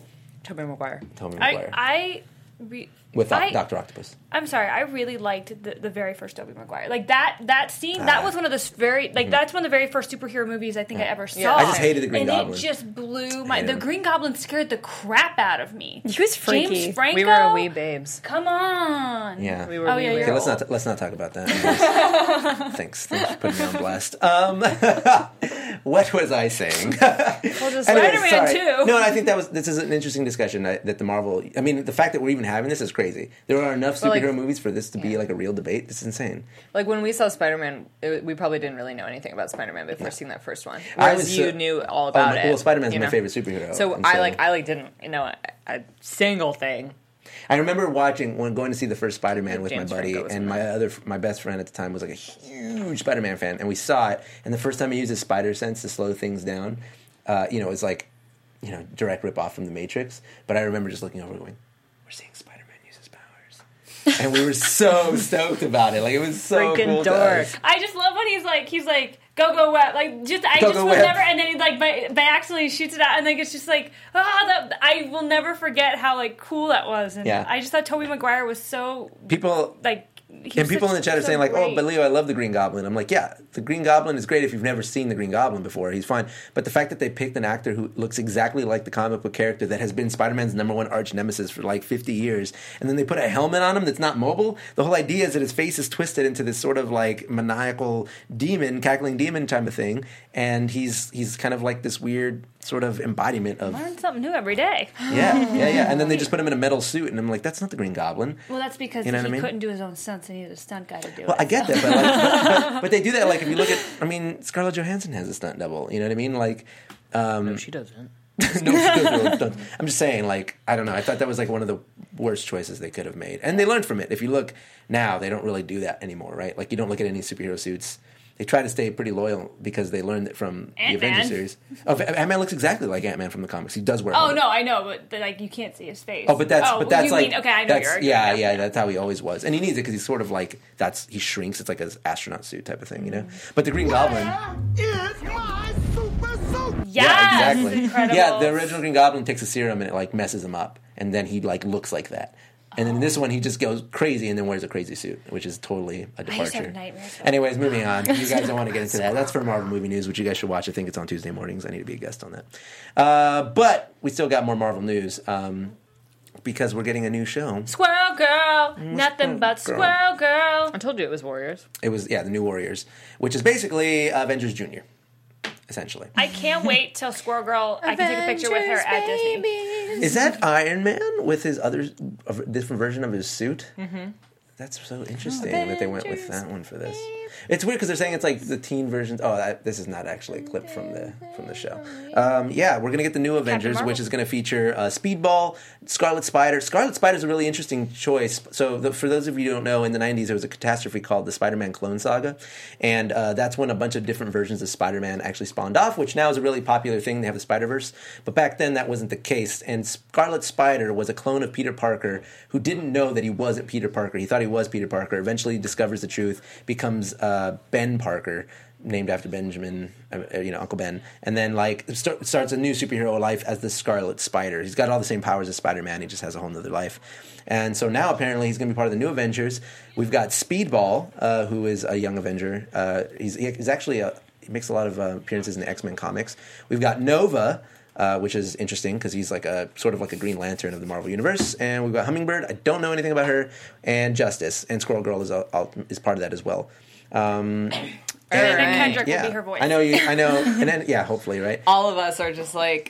Tobey Maguire. Tobey I, Maguire. I, re- With I- Doctor Octopus. I'm sorry, I really liked the, the very first Tobey Maguire. Like that that scene, that Ah. was one of the s- very like that's one of the very first superhero movies I think I ever saw. Yeah. I just hated the Green and Goblin. it just blew my. hated The him. Green Goblin scared the crap out of me. He was freaky. James Franco. We were wee babes. Come on. Yeah. We were Oh, wee yeah, babes. you're Okay, let's old. not let's not talk about that. Thanks, thanks for putting me on blast. Um, what was I saying? Well, just Anyway, Spider-Man sorry. two. No, I think that was this is an interesting discussion uh, that the Marvel. I mean, the fact that we're even having this is crazy. There are enough Well, superhero like- movies for this to be like a real debate. It's insane. Like when we saw Spider-Man, it, we probably didn't really know anything about Spider-Man before seeing that first one. I Whereas was you so- knew all Oh, about my, it. well, Spider-Man's you my know? favorite superhero. So and I like I like didn't you know a, a single thing. I remember watching when going to see the first Spider-Man with James my buddy, Franco was in and my that. other my best friend at the time was like a huge Spider-Man fan, and we saw it. And the first time he used his spider sense to slow things down, uh, you know, it was like, you know, direct rip off from the Matrix. But I remember just looking over, and going, "We're seeing Spider-Man use his powers," and we were so stoked about it. Like it was so Freaking cool to dork. us. I just love when he's like he's like go go web like just I Go, just go, will web. never and then he like by, by accident shoots it out and like it's just like ah that I will never forget how like cool that was and Yeah. I just thought Tobey Maguire was so People like he and was people such- in the chat are so saying like, "Oh, great. but Leo, I love the Green Goblin." I'm like, "Yeah, the Green Goblin is great if you've never seen the Green Goblin before. He's fine." But the fact that they picked an actor who looks exactly like the comic book character that has been Spider-Man's number one arch nemesis for like fifty years, and then they put a helmet on him that's not mobile. The whole idea is that his face is twisted into this sort of like maniacal demon, cackling demon type of thing, and he's he's kind of like this weird sort of embodiment of Learn something new every day. yeah, yeah, yeah. And then they just put him in a metal suit, and I'm like, "That's not the Green Goblin." Well, that's because You know what he I mean? couldn't do his own stunts and he needed a stunt guy to do Well, it. I get that, but, like, but, but but they do that. Like if you look at, I mean, Scarlett Johansson has a stunt double. You know what I mean? Like, um, No, she doesn't. no, she does really stunts. I'm just saying. Like, I don't know. I thought that was like one of the worst choices they could have made, and they learned from it. If you look now, they don't really do that anymore, right? Like you don't look at any superhero suits. They try to stay pretty loyal because they learned it from the Ant-Man. Avengers series. Oh, Ant-Man looks exactly like Ant-Man from the comics. He does wear. a Oh helmet. no, I know, but, but like you can't see his face. Oh, but that's oh, but that's you like mean, okay. I know that's, you're arguing. yeah, now. yeah. That's how he always was, and he needs it because he's sort of like that's he shrinks. It's like an astronaut suit type of thing, you know. But the Green Goblin, Yes, yeah, exactly. Incredible. Yeah, the original Green Goblin takes a serum and it like messes him up, and then he like looks like that. And then in this one, he just goes crazy and then wears a crazy suit, which is totally a I used to departure. have nightmares about Anyways, moving on. You guys don't want to get into that. That's for Marvel Movie News, which you guys should watch. I think it's on Tuesday mornings. I need to be a guest on that. Uh, but we still got more Marvel news um, because we're getting a new show. Squirrel Girl, nothing but Girl. Squirrel Girl. I told you it was Warriors. It was, yeah, the New Warriors, which is basically Avengers Junior, essentially. I can't wait till Squirrel Girl. I can take a picture with her at Disney. Is that Iron Man with his other, a different version of his suit? Mm-hmm. That's so interesting that they went with that one for this. It's weird because they're saying it's like the teen versions. Oh, that, this is not actually a clip from the from the show. Um, yeah, we're gonna get the new Avengers, Marvel? which is gonna feature uh, Speedball, Scarlet Spider. Scarlet Spider is a really interesting choice. So, the, for those of you who don't know, in the nineties there was a catastrophe called the Spider-Man Clone Saga, and uh, that's when a bunch of different versions of Spider-Man actually spawned off, which now is a really popular thing. They have the Spider-Verse, but back then that wasn't the case. And Scarlet Spider was a clone of Peter Parker who didn't know that he wasn't Peter Parker. He thought he was Peter Parker. Eventually discovers the truth, becomes uh, Ben Parker, named after Benjamin, uh, you know, Uncle Ben, and then like start, starts a new superhero life as the Scarlet Spider. He's got all the same powers as Spider-Man. He just has a whole nother life. And so now apparently he's going to be part of the new Avengers. We've got Speedball, uh, who is a young Avenger. Uh, he's, he's actually a, he makes a lot of uh, appearances in the X-Men comics. We've got Nova. Uh, which is interesting because he's like a sort of like a Green Lantern of the Marvel Universe, and we've got Hummingbird. I don't know anything about her, and Justice, and Squirrel Girl is a, is part of that as well. Um, And then and- Kendrick yeah, will be her voice. I know you. I know, and then yeah, hopefully, right? All of us are just like,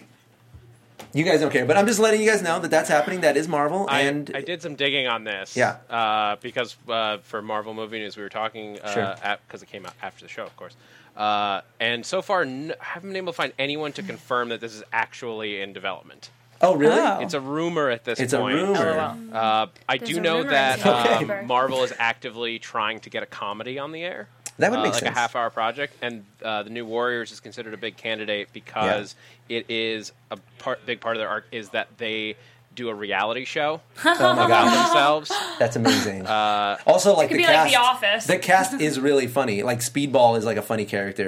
You guys don't care, but I'm just letting you guys know that that's happening. That is Marvel, I, and I did some digging on this. Yeah. Uh, because uh, for Marvel Movie News, we were talking uh, Sure. because it came out after the show, of course. Uh, and so far, n- I haven't been able to find anyone to confirm that this is actually in development. oh really? Oh. It's a rumor at this It's a point. rumor. Uh, I There's do a know rumor that in the uh, paper. Marvel is actively trying to get a comedy on the air. That would uh, make like sense. a half-hour project, and uh, the new Warriors is considered a big candidate because it is a part, big part of their arc is that they do a reality show Oh my about god, themselves. that's amazing. Uh, also, like could the be like cast, The Office. the cast is really funny. Like Speedball is like a funny character.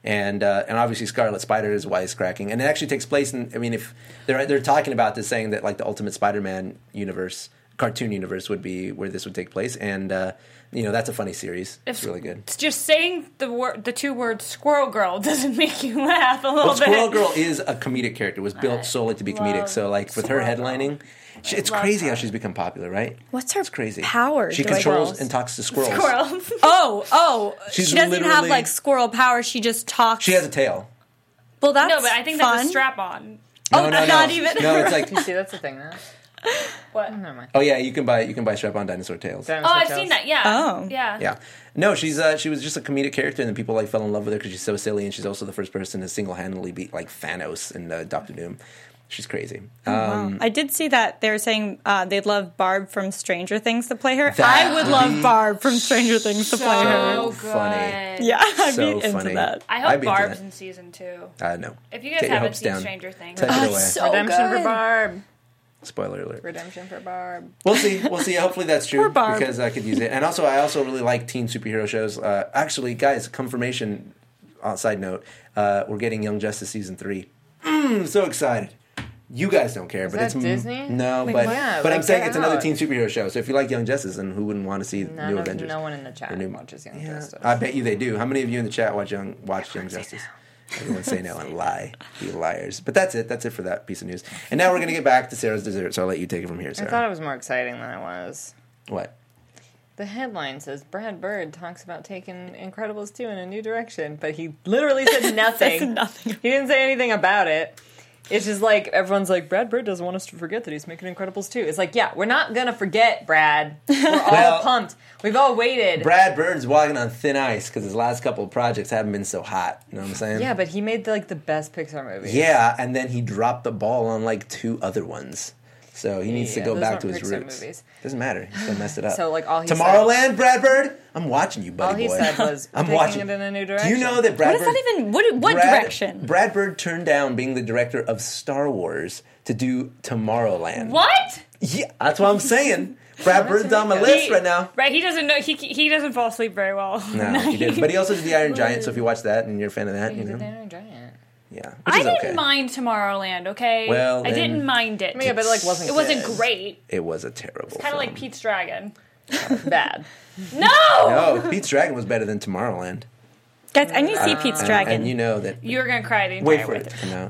And uh, and obviously Scarlet Spider is wisecracking, and it actually takes place in. I mean, if they're they're talking about this, saying that like the Ultimate Spider-Man universe, cartoon universe, would be where this would take place, and uh, you know that's a funny series. It's If- really good. It's just saying the word, the two words "Squirrel Girl" doesn't make you laugh a little Well, bit. Squirrel Girl is a comedic character. It was built solely to be comedic. love So like with her Squirrel Girl. headlining, she, it's love crazy her. how she's become popular, right? What's her It's crazy. power? She Do I- controls Squirrels. and talks to squirrels. Squirrels. Oh, oh. She's she doesn't have literally- like squirrel power. She just talks. She has a tail. Well, that's no, but I think fun. that's a strap on. No, Oh, no, no. not even- No, it's like See, that's the thing now. What? Never mind. oh yeah, you can buy you can buy strap-on dinosaur tails. Oh, I've seen that. Yeah. Oh. Yeah. Yeah. No, she's uh, she was just a comedic character, and then people like fell in love with her because she's so silly, and she's also the first person to single-handedly beat like Thanos in uh, Doctor Doom. She's crazy. Um, I did see that they were saying uh, they'd love Barb from Stranger Things to play her. That I would would love be Barb from Stranger Things to play her. So funny. good. Yeah, I'd So be into funny. that. I I'd hope be into Barb's that. in season two. Uh, no. If you guys Get your haven't hopes seen down. Stranger Things, Take it Oh, away. so Redemption good. for Barb. Spoiler alert. Redemption for Barb. We'll see. We'll see. Hopefully that's true Poor Barb. because I could use it. And also, I also really like teen superhero shows. Uh, actually, guys, confirmation. Uh, side note: uh, we're getting Young Justice season three. Mm, so excited. You guys don't care, Is but that it's Disney? No, Like, but yeah, but I'm like, saying get it's another out. teen superhero show. So if you like Young Justice, then who wouldn't want to see None New of, Avengers? no one in the chat Or new- watches Young Yeah, Justice. I bet you they do. How many of you in the chat watch Young watch Young Justice? Everyone say no and lie. You liars. But that's it. That's it for that piece of news. And now we're going to get back to Sarah's dessert, so I'll let you take it from here, I Sarah. thought it was more exciting than it was. What? The headline says Brad Bird talks about taking Incredibles two in a new direction, but he literally said nothing. Said nothing. He didn't say anything about it. It's just like everyone's like, Brad Bird doesn't want us to forget that he's making Incredibles two. It's like, yeah, we're not gonna forget, Brad. We're all Well, pumped. We've all waited. Brad Bird's walking on thin ice because his last couple of projects haven't been so hot. You know what I'm saying? Yeah, but he made like the best Pixar movie. Yeah, and then he dropped the ball on like two other ones. So he needs Yeah, to go those back aren't to his Pixar roots. movies. Doesn't matter. He still messed it up. So, like, all he said- Tomorrowland, Brad Bird. I'm watching you, buddy All he boy. said was, I'm taking watching it in a new Do you direction. know that Brad What is Bird? that even? What, what Brad, direction? Brad Bird turned down being the director of Star Wars to do Tomorrowland. What? Yeah, that's what I'm saying. Brad Bird's on my list right now. Right, he doesn't know. He he doesn't fall asleep very well. No, he did. But he also did the Iron Giant. So if you watch that and you're a fan of that, He you did know, the Iron Giant. yeah, which I is didn't okay. mind Tomorrowland. Okay, Well, I then- didn't mind it. Yeah, but it like wasn't. it wasn't good. great. It was a terrible. Kind of like film. Pete's Dragon. Bad. No. No, Pete's Dragon was better than Tomorrowland. Guys, I need to see Pete's And, Dragon. and you know that. You're gonna cry the entire Wait for way it to through. come out.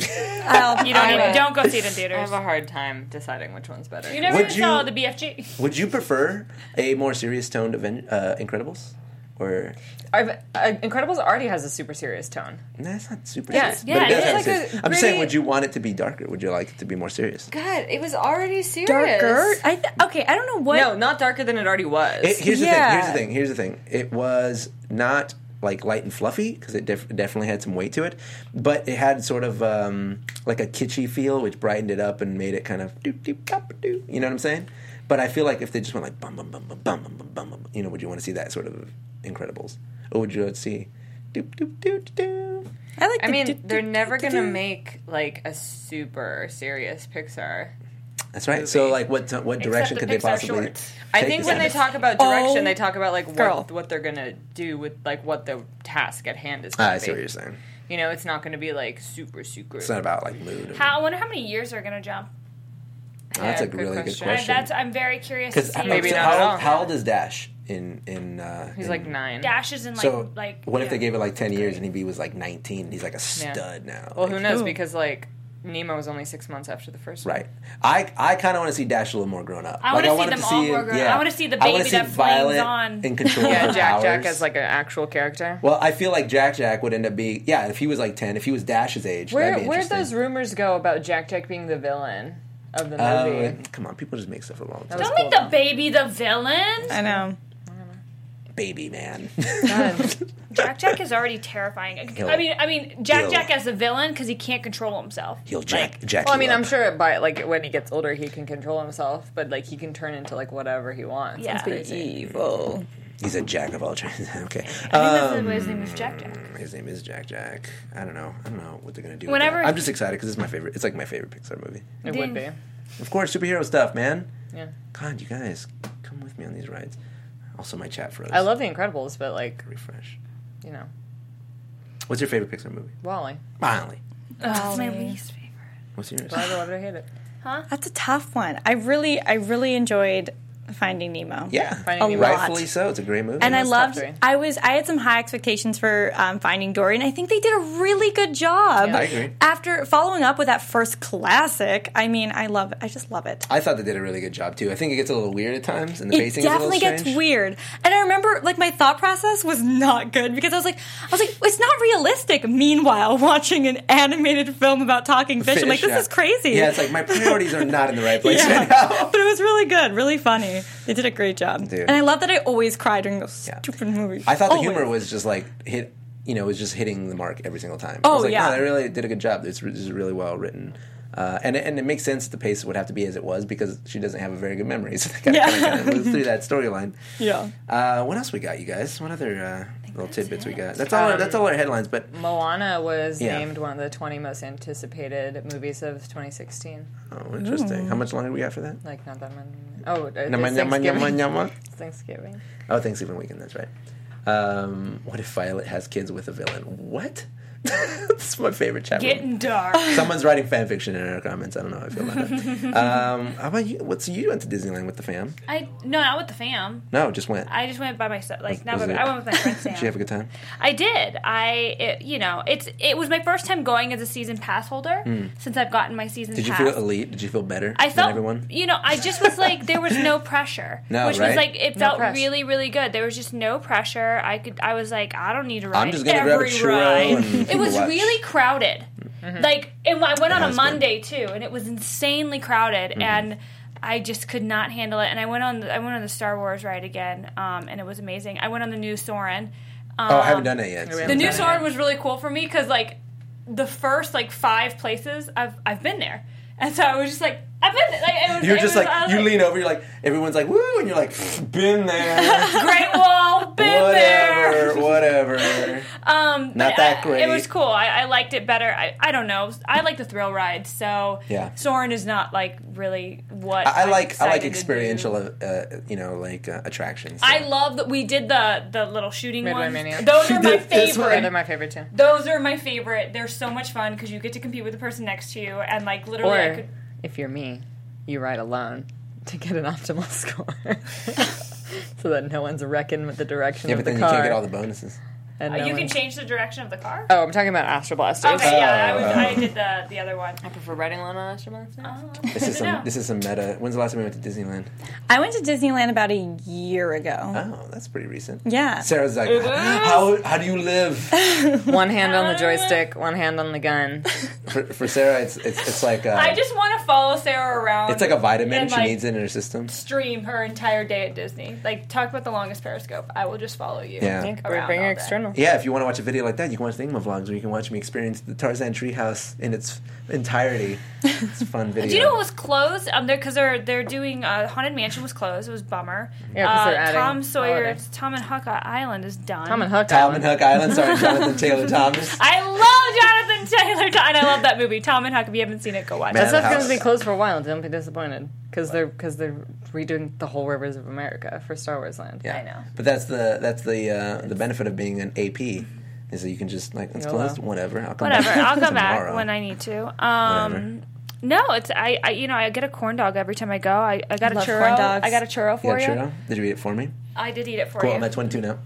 I'll- You don't I even, will. don't go see it in I theaters. have a hard time deciding which one's better. You never Would even you- saw the B F G. Would you prefer a more serious toned Aven- uh, Incredibles, or I've, uh, Incredibles already has a super serious tone. nah, it's not super Yeah, serious? yeah, but it does it's have like serious. a I'm just saying, gritty- would you want it to be darker? Would you like it to be more serious? God, it was already serious. darker. I th- okay. I don't know what. No, not darker than it already was. It, here's the Yeah. thing. Here's the thing. Here's the thing. It was not like light and fluffy because it def- definitely had some weight to it, but it had sort of um, like a kitschy feel, which brightened it up and made it kind of doop doop dop doo. You know what I'm saying? But I feel like if they just went like bum bum bum bum bum bum bum bum, bum you know, would you want to see that sort of Incredibles, or would you see doop doop doop doo? I like. I the mean, do- they're do- never do- gonna do. make like a super serious Pixar. That's right. So movie. like, what what direction the could they Pixar possibly? shorts. I take think this when in? they talk about direction, Oh, they talk about like girl. what what they're gonna do with like what the task at hand is. Ah, Gonna I see be. what you're saying. You know, it's not gonna be like super super. It's not about like mood. and- How? I wonder how many years are gonna jump. Oh, that's Yeah, a good really good question. I, question. that's I'm very curious to Because see. Maybe so not how, at all. old, how old is Dash in in? Uh, He's in- like nine. Dash is in like So like. what if yeah. they gave it like ten years and he was like nineteen? He's like a Yeah. stud now. Well, Like, who knows? Ooh. Because like Nemo was only six months after the first one. Right. I I kind of want to see Dash a little more grown up. I Like, wanna see wanted them to all him- more grown up. yeah. I wanna see the I wanna baby see that flames Violet on. in control Yeah, of her Jack Jack powers. as like an actual character. Well, I feel like Jack Jack would end up being yeah. If he was like ten, if he was Dash's age, Where that'd be where'd interesting. those rumors go about Jack Jack being the villain of the Uh, movie? come on, people just make stuff up all the That time. was Don't cool, make the though. baby the villain. I know. Baby man. God. Jack Jack is already terrifying. He'll- I mean, I mean, Jack he'll- Jack as the villain because he can't control himself. He'll jack jack. Well, I you mean, up. I'm sure by like when he gets older, he can control himself, but like he can turn into like whatever he wants. Yeah. That's crazy. Evil. He's a jack of all trades. Okay. I think Um, that's why his name is Jack Jack. His name is Jack Jack. I don't know. I don't know what they're gonna do. Whenever- with that. I'm just excited because it's my favorite. It's like my favorite Pixar movie. It Ding. would be. Of course, superhero stuff, man. Yeah. God, you guys, come with me on these rides. Also, my chat froze. I love The Incredibles, but like refresh. you know, What's your favorite Pixar movie? Wall-E. Finally. Oh, that's my least favorite. What's yours? Do I love it or hate it? That's a tough one. I really, I really enjoyed Finding Nemo. Yeah, Finding a Nemo. lot. rightfully so. It's a great movie. And I That's loved. top three. I was. I had some high expectations for um, Finding Dory, and I think they did a really good job. I agree. After following up with that first classic, I mean, I love it. I just love it. I thought they did a really good job too. I think it gets a little weird at times, and the It pacing is a definitely little gets strange. weird. And I remember, like, my thought process was not good because I was like, I was like, it's not realistic. Meanwhile, watching an animated film about talking fish, I'm like, this yeah. is crazy. Yeah, it's like my priorities are not in the right place Yeah. right now. But it was really good, really funny. They did a great job. Dude. And I love that I always cry during those Yeah. stupid movies. I thought the Always. humor was just like hit, you know, was just hitting the mark every single time. Oh, I was like, yeah. no, they really did a good job. It's, it's really well written. Uh, and, and it makes sense that the pace would have to be as it was because she doesn't have a very good memory. So they gotta Yeah. kind of, kind of move through that storyline. Yeah. Uh, what else we got, you guys? What other uh, little tidbits we got? That's all. Our, that's all our headlines. But Moana was Yeah. named one of the twenty most anticipated movies of twenty sixteen. oh, interesting. How much longer do we got for that? Like, not that many. Oh, uh, Nyama, it's nyama, nyama, Thanksgiving. nyama. It's Thanksgiving. Oh, Thanksgiving weekend. That's right. Um, what if Violet has kids with a villain? What? That's my favorite chapter. Getting dark. Someone's writing fan fiction in our comments. I don't know how I feel about that. Um, how about you? What's you went to Disneyland with the fam? I no, not with the fam. No, just went. I just went by myself. Like, Was- not was by, it- I went with my friends. Did you have a good time? I did. I, it, you know, it's it was my first time going as a season pass holder since I've gotten my season Hmm. Did you pass. feel elite? Did you feel better I than felt, everyone? you know, I just was like, there was no pressure, No, which right? was like, it No felt press. really, really good. There was just no pressure. I could, I was like, I don't need to ride I'm just gonna grab a every churro ride. and It was watch. really crowded. Like, and I went on a has been. Monday too, and it was insanely crowded, Mm-hmm. and I just could not handle it. And I went on, the, I went on the Star Wars ride again, um, and it was amazing. I went on the new Soarin'. Um, Oh, I haven't done it yet. we the new done it Soarin' yet. was really cool for me because like the first like five places I've I've been there, and so I was just like I've been there. Like, it was, You're it just was, like I was you like, lean over. You're like everyone's like woo, and you're like been there. Great Wall, been there. whatever, whatever. Um, Not but, that uh, great. It was cool. I, I liked it better. I, I don't know. I like the thrill rides, so Yeah. Soarin' is not like really what I, I I'm like I like excited to experiential, do. uh, you know, like uh, attractions. I so. love that we did the the little shooting Midway ones. Mania. Those are my did this one? Yeah, they're favorite. my favorite too. Those are my favorite. They're so much fun because you get to compete with the person next to you, and like literally, I Or could. if you're me, you ride alone to get an optimal score, so that no one's wrecking with the direction Yeah, of but the then car. you can't get all the bonuses. and Uh, no you can one's- change the direction of the car. Oh, I'm talking about Astro Blasters. Okay, yeah, I, was, Oh. I did the the other one. I prefer riding alone on Astro Blasters. This is I know. some this is some meta. When's the last time we went to Disneyland? I went to Disneyland about a year ago. Oh, that's pretty recent. Yeah. Sarah's like, how how do you live? One hand on the joystick, one hand on the gun. For, for Sarah, it's it's it's like uh, I just want to follow Sarah around. it's like a vitamin. and, She like, needs it in her system. stream her entire day at Disney. Like, talk about the longest Periscope. I will just follow you. Yeah. Yeah, around bring all your day. external. Yeah, if you want to watch a video like that, you can watch the Ingma vlogs, or you can watch me experience the Tarzan treehouse in its entirety. It's a fun video. Do you know what was closed? Um, because they're they're doing uh, Haunted Mansion was closed. It was a bummer. Yeah, 'cause uh, they're adding Tom Sawyer's holiday. Tom and Huck Island is done. Tom and Hook. Tom Island. and Hook Island? Sorry, Jonathan Taylor Thomas. I love Jonathan Taylor. and I love that movie. Tom and Huck. If you haven't seen it, go watch Man, it. That's not the going house. to be closed for a while. Don't be disappointed because they're because they're redoing the whole Rivers of America for Star Wars Land. Yeah, I know. But that's the that's the uh, the benefit of being an A P is that you can just like it's YOLO. closed. Whatever. I'll come Whatever. back I'll come tomorrow. back when I need to. Um, no, it's I, I. You know, I get a corn dog every time I go. I, I got a Love churro. corn dogs. I got a churro You for got you. churro? Did you eat it for me? I did eat it for Cool. you. I'm at twenty-two now.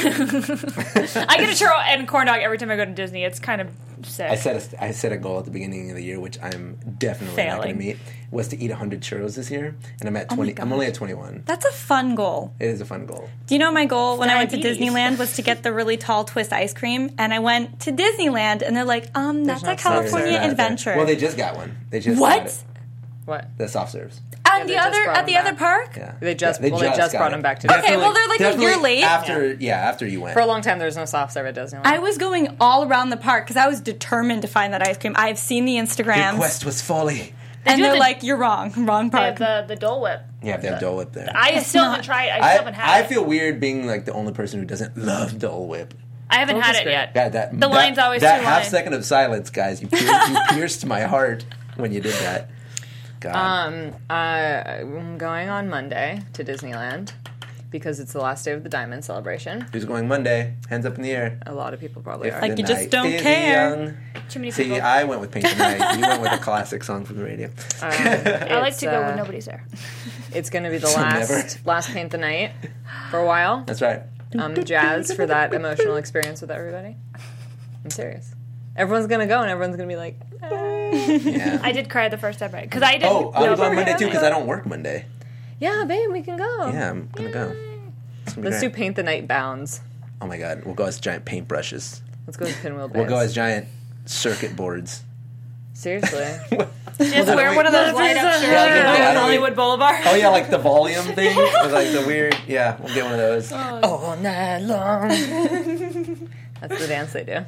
I get a churro and corn dog every time I go to Disney. It's kind of sick. I set a I set a goal at the beginning of the year, which I'm definitely not going to Failing. meet. Was to eat one hundred churros this year, and I'm at Oh my twenty. I'm gosh. only at twenty-one. That's a fun goal. It is a fun goal. Do you know my goal when I went to Diabetes. Disneyland was to get the really tall twist ice cream? And I went to Disneyland, and they're like, um, that's no a California Not there. adventure. Well, they just got one. They just What? got it. What? The soft serves. At they the just other brought at the them other back. park? Yeah. They just- Yeah, well, they just got brought it. them back to Disney. Okay, well, they're like a year Definitely late. After, yeah, after you went. For a long time, there was no soft serve at Disneyland. I was going all around the park because I was determined to find that ice cream. I've seen the Your Instagrams, quest was folly. and do they're the- like, "You're wrong, wrong They park." have the the Dole Whip. Yeah, they have Dole Whip there. I still not- haven't tried. I still I, haven't had I it. feel weird being like the only person who doesn't love Dole Whip. I haven't Dole's had is it great. yet. God, that, The that, line's always that too half line. second of silence, guys. You pierced, you pierced my heart when you did that. God. Um, uh, I'm going on Monday to Disneyland. because it's the last day of the Diamond celebration. Who's going Monday? Hands up in the air. A lot of people probably are. Like The you just night don't is care. young. Too many See, people. I went with Pink Tonight. You went with a classic song from the radio. Um, I like it's, to go uh, when nobody's there. It's going to be the So last never. last Paint the Night for a while. That's right. I'm jazzed for that emotional experience with everybody. I'm serious. Everyone's going to go and everyone's going to be like, eh. Yeah. I did cry the first time, right? Because I didn't. Oh, I'm know going we were Monday too going. because I don't work Monday. yeah, babe, we can go. Yeah, I'm gonna go. It's gonna be Let's do great. Paint the Night bounds. Oh my god, we'll go as giant paintbrushes. Let's go with Pinwheel We'll Bands. go as giant circuit boards. Seriously. Just wear one of those light up shirts Yeah, and go yeah, on yeah. Hollywood Boulevard. Oh yeah, like the volume thing with like the weird. Yeah, we'll get one of those. All night long. That's the dance they do.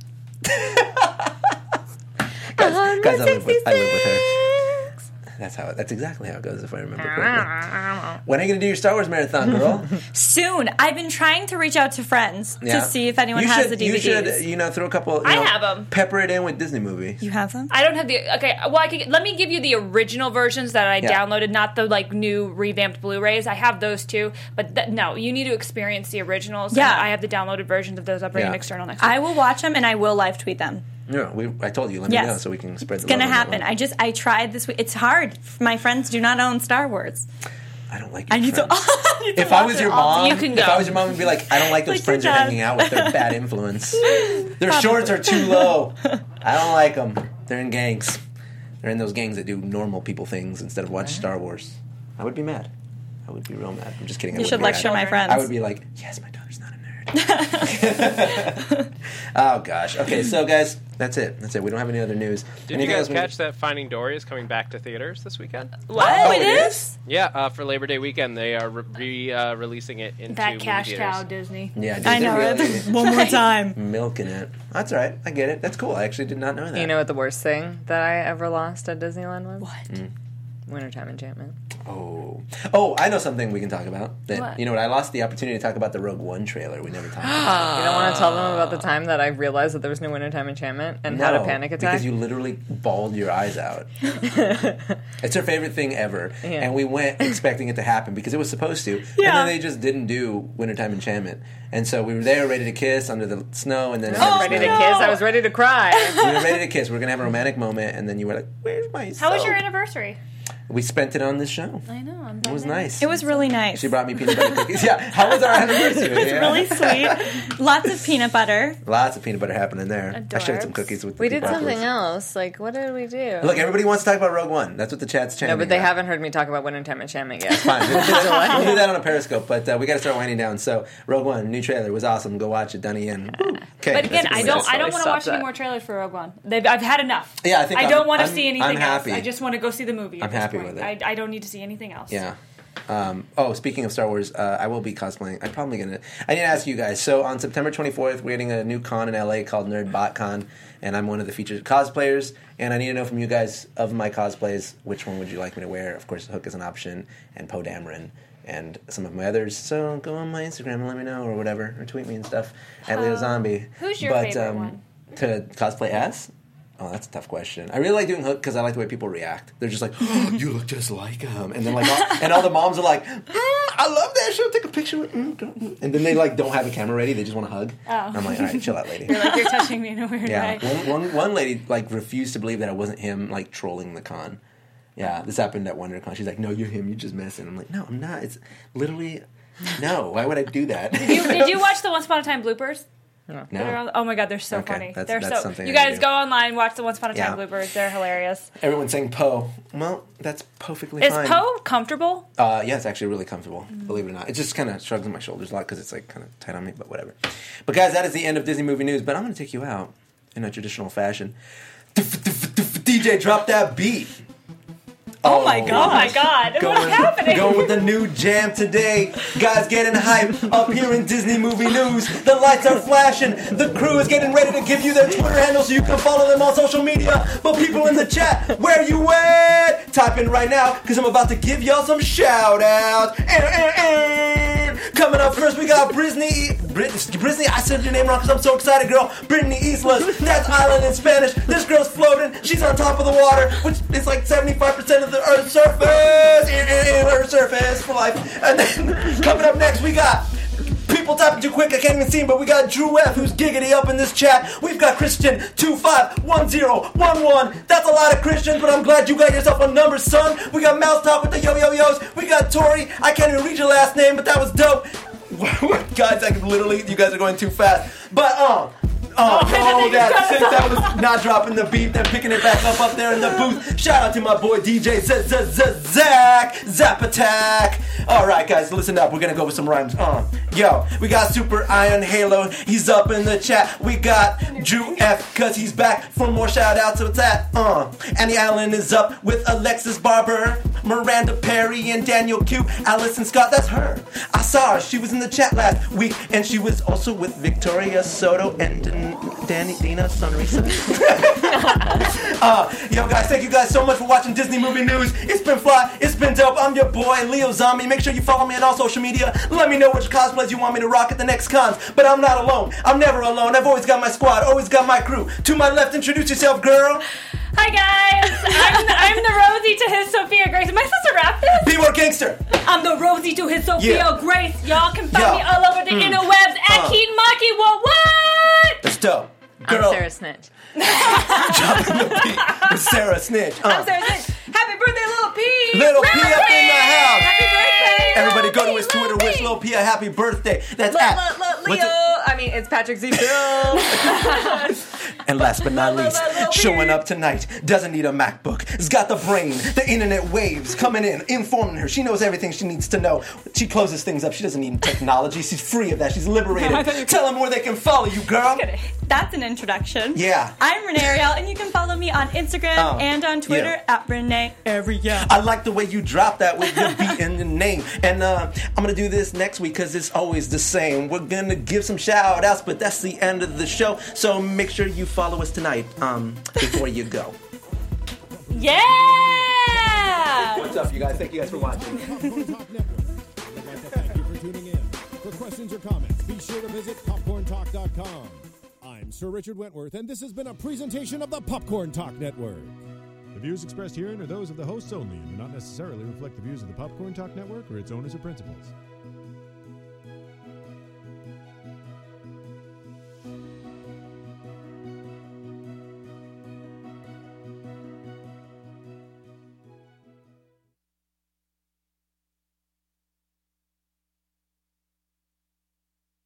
Guys, guys I, live with, I live with her. That's how. It, that's exactly how it goes, if I remember correctly. When are you gonna do your Star Wars marathon, girl? Soon. I've been trying to reach out to friends Yeah. to see if anyone you has should, the D V Ds. You should, you know, throw a couple. You I know, have 'em. Pepper it in with Disney movies. You have them? I don't have the okay. Well, I could, let me give you the original versions that I Yeah. downloaded, not the like new revamped Blu-rays. I have those too, but th- no, you need to experience the originals. Yeah. and I have the downloaded versions of those. I'll bring Yeah. an external next week. I will watch them and I will live tweet them. Yeah, we, I told you. Let me Yes. know so we can spread the It's gonna love on that happen. one. I just I tried this week. It's hard. My friends do not own Star Wars. I don't like. I your need to. friends. I need to If I watch was it your all. mom, You can if go. I was your mom, I'd be like, I don't like those Like friends your you're dad. hanging out with. They're bad influence. Their shorts are too low. I don't like them. They're in gangs. They're in those gangs that do normal people things instead of watch Star Wars. I would be mad. I would be real mad. I'm just kidding. I You wouldn't should be lecture mad. my friends. I would be like, yes, my daughter's not a nerd. Oh gosh. Okay, so guys, that's it. That's it. We don't have any other news. Did Anything you guys else we- catch that Finding Dory is coming back to theaters this weekend? What? Oh, it it is? is? Yeah, uh, for Labor Day weekend, they are re- re, uh, releasing it into that movie cash theaters. cow Disney. Yeah, dude, I they're know really it. One more time. milking it. That's all right. I get it. That's cool. I actually did not know that. You know what the worst thing that I ever lost at Disneyland was? What? Wintertime Enchantment. Oh, oh! I know something we can talk about. That What? you know what? I lost the opportunity to talk about the Rogue One trailer. We never talked about. You don't want to tell them about the time that I realized that there was no Wintertime Enchantment and had a No, panic attack? because you literally bawled your eyes out. It's her favorite thing ever, Yeah. and we went expecting it to happen because it was supposed to, and Yeah. then they just didn't do Wintertime Enchantment, and so we were there ready to kiss under the snow, and then I was it ready to was- kiss. I was ready to cry. we were ready to kiss. We were gonna have a romantic moment, and then you were like, "Where's my?" How was soap?" your anniversary? We spent it on this show. I know. I'm It was nice. It was really nice. She brought me peanut butter cookies. Yeah, how was our anniversary? It was Yeah. really sweet. Lots of peanut butter. Lots of peanut butter happening there. I shared some Adorbs. cookies with the We did people something afterwards. else. Like, what did we do? Look, everybody wants to talk about Rogue One. That's what the chat's chanting. no, but they about. haven't heard me talk about Wintertime Enchantment yet. Fine. We'll do, we'll do that on a Periscope, but uh, we got to start winding down. So, Rogue One, new trailer was awesome. Go watch it, Dunny. And okay. But again, that's I what don't. we got. I don't want to Stop watch any that. more trailers for Rogue One. They've, I've had enough. Yeah, I think I I'm- don't want to I'm- see anything I'm else. happy. I just want to go see the movie. At I'm this happy point. with it. I, I don't need to see anything else. Yeah. Um, oh, speaking of Star Wars, uh, I will be cosplaying. I'm probably gonna. I need to ask you guys. So on September twenty-fourth, we're getting a new con in L A called NerdBotCon, and I'm one of the featured cosplayers. And I need to know from you guys of my cosplays, which one would you like me to wear? Of course, Hook is an option, and Poe Dameron, and some of my others. So go on my Instagram and let me know, or whatever, or tweet me and stuff at Leo Zombie. Who's your but, favorite um, one? To cosplay as? Oh, that's a tough question. I really like doing Hook because I like the way people react. They're just like, oh, "You look just like him," and then like, all, and all the moms are like, mm, "I love that show. Take a picture with," mm, mm." and then they like don't have a camera ready. They just want to hug. Oh. I'm like, "All right, chill out, lady." You're like you're touching me in a weird Yeah, way. one, one, one lady like refused to believe that I wasn't him like trolling the con. Yeah, this happened at WonderCon. She's like, "No, you're him. You're just messing." I'm like, "No, I'm not. It's literally no. Why would I do that?" Did you, did you watch the Once Upon a Time bloopers? No. They're all- oh my god, they're so Okay, funny. that's- they're that's so. something You I guys do. go online, watch the Once Upon a Time Yeah. bloopers. They're hilarious. Everyone's saying Poe. Well, that's perfectly Is fine. Poe comfortable? Uh, yeah, it's actually really comfortable, believe it or not. It just kind of shrugs my shoulders a lot because it's like kind of tight on me, but whatever. But guys, that is the end of Disney movie news. But I'm going to take you out in a traditional fashion. D J, drop that beat. Oh my Oh god. my god, Going, what's happening? going with the new jam today. Guys getting hype up here in Disney movie news. The lights are flashing. The crew is getting ready to give you their Twitter handle so you can follow them on social media. But people in the chat, where you at? Type in right now because I'm about to give y'all some shout outs. Coming up first, we got Britney. Brit- Britney, I said your name wrong because I'm so excited, girl. Brittany Islas. That's island in Spanish. This girl's floating. She's on top of the water, which is like seventy-five percent of the Earth's surface. In, in, in Earth's surface for life. And then coming up next, we got people typing too quick, I can't even see him, but we got Drew F, who's giggity up in this chat. We've got Christian two five one zero one one. That's a lot of Christians, but I'm glad you got yourself a number, son. We got Mouse Talk with the yo-yo-yos. We got Tori. I can't even read your last name, but that was dope. Guys, I can literally, you guys are going too fast. But, um, Oh, oh, oh that, since that was not dropping the beat, they're picking it back up up there in the booth. Shout out to my boy D J Z Z Z Zach Zap Attack. All right, guys, listen up. We're gonna go with some rhymes. Uh, yo, we got Super Iron Halo. He's up in the chat. We got Drew F, cause he's back for more shout outs. So it's that. Uh, Annie Allen is up with Alexis Barber, Miranda Perry, and Daniel Q. Allison Scott, that's her. I saw her. She was in the chat last week, and she was also with Victoria Soto and Danny Dina Sunrisa. uh, yo, guys, thank you guys so much for watching Disney Movie News. It's been fly. It's been dope. I'm your boy, Leo Zombie. Make sure you follow me on all social media. Let me know which cosplays you want me to rock at the next cons. But I'm not alone. I'm never alone. I've always got my squad. Always got my crew. To my left, introduce yourself, girl. Hi, guys. I'm the, I'm the Rosie to his Sophia Grace. Am I supposed to rap this? Be more gangster. I'm the Rosie to his Sophia Yeah. Grace. Y'all can find Yo. me all over the Mm. interwebs at Uh. Keaton Maki. What, what? That's dope. I'm Girl, Sarah Snitch. dropping the beat with Sarah Snitch. Uh. I'm Sarah Snitch. Happy birthday, Little P! Little P up in the house. Happy birthday! Everybody Little go to P, his Little Twitter, P. wish Lil P a happy birthday. That's Look, at look, look, what's Leo. it? I mean, it's Patrick Z. Phil. And last but not Lil, least, Lil, Lil showing Peep. up tonight, doesn't need a MacBook. Has got the brain, the internet waves coming in, informing her. She knows everything she needs to know. She closes things up. She doesn't need technology. She's free of that. She's liberated. Tell them where they can follow you, girl. That's an introduction. Yeah. I'm Renee Ariel, and you can follow me on Instagram Oh, and on Twitter yeah. at Renee Ariel. I like the way you drop that with the beat and the name. And uh, I'm going to do this next week because it's always the same. We're going to give some shout outs, but that's the end of the show. So make sure you follow us tonight um, before you go. Yeah! What's up, you guys? Thank you guys for watching. Popcorn Talk Network. We'd like to thank you for tuning in. For questions or comments, be sure to visit popcorn talk dot com. I'm Sir Richard Wentworth, and this has been a presentation of the Popcorn Talk Network. The views expressed herein are those of the hosts only and do not necessarily reflect the views of the Popcorn Talk Network or its owners or principals.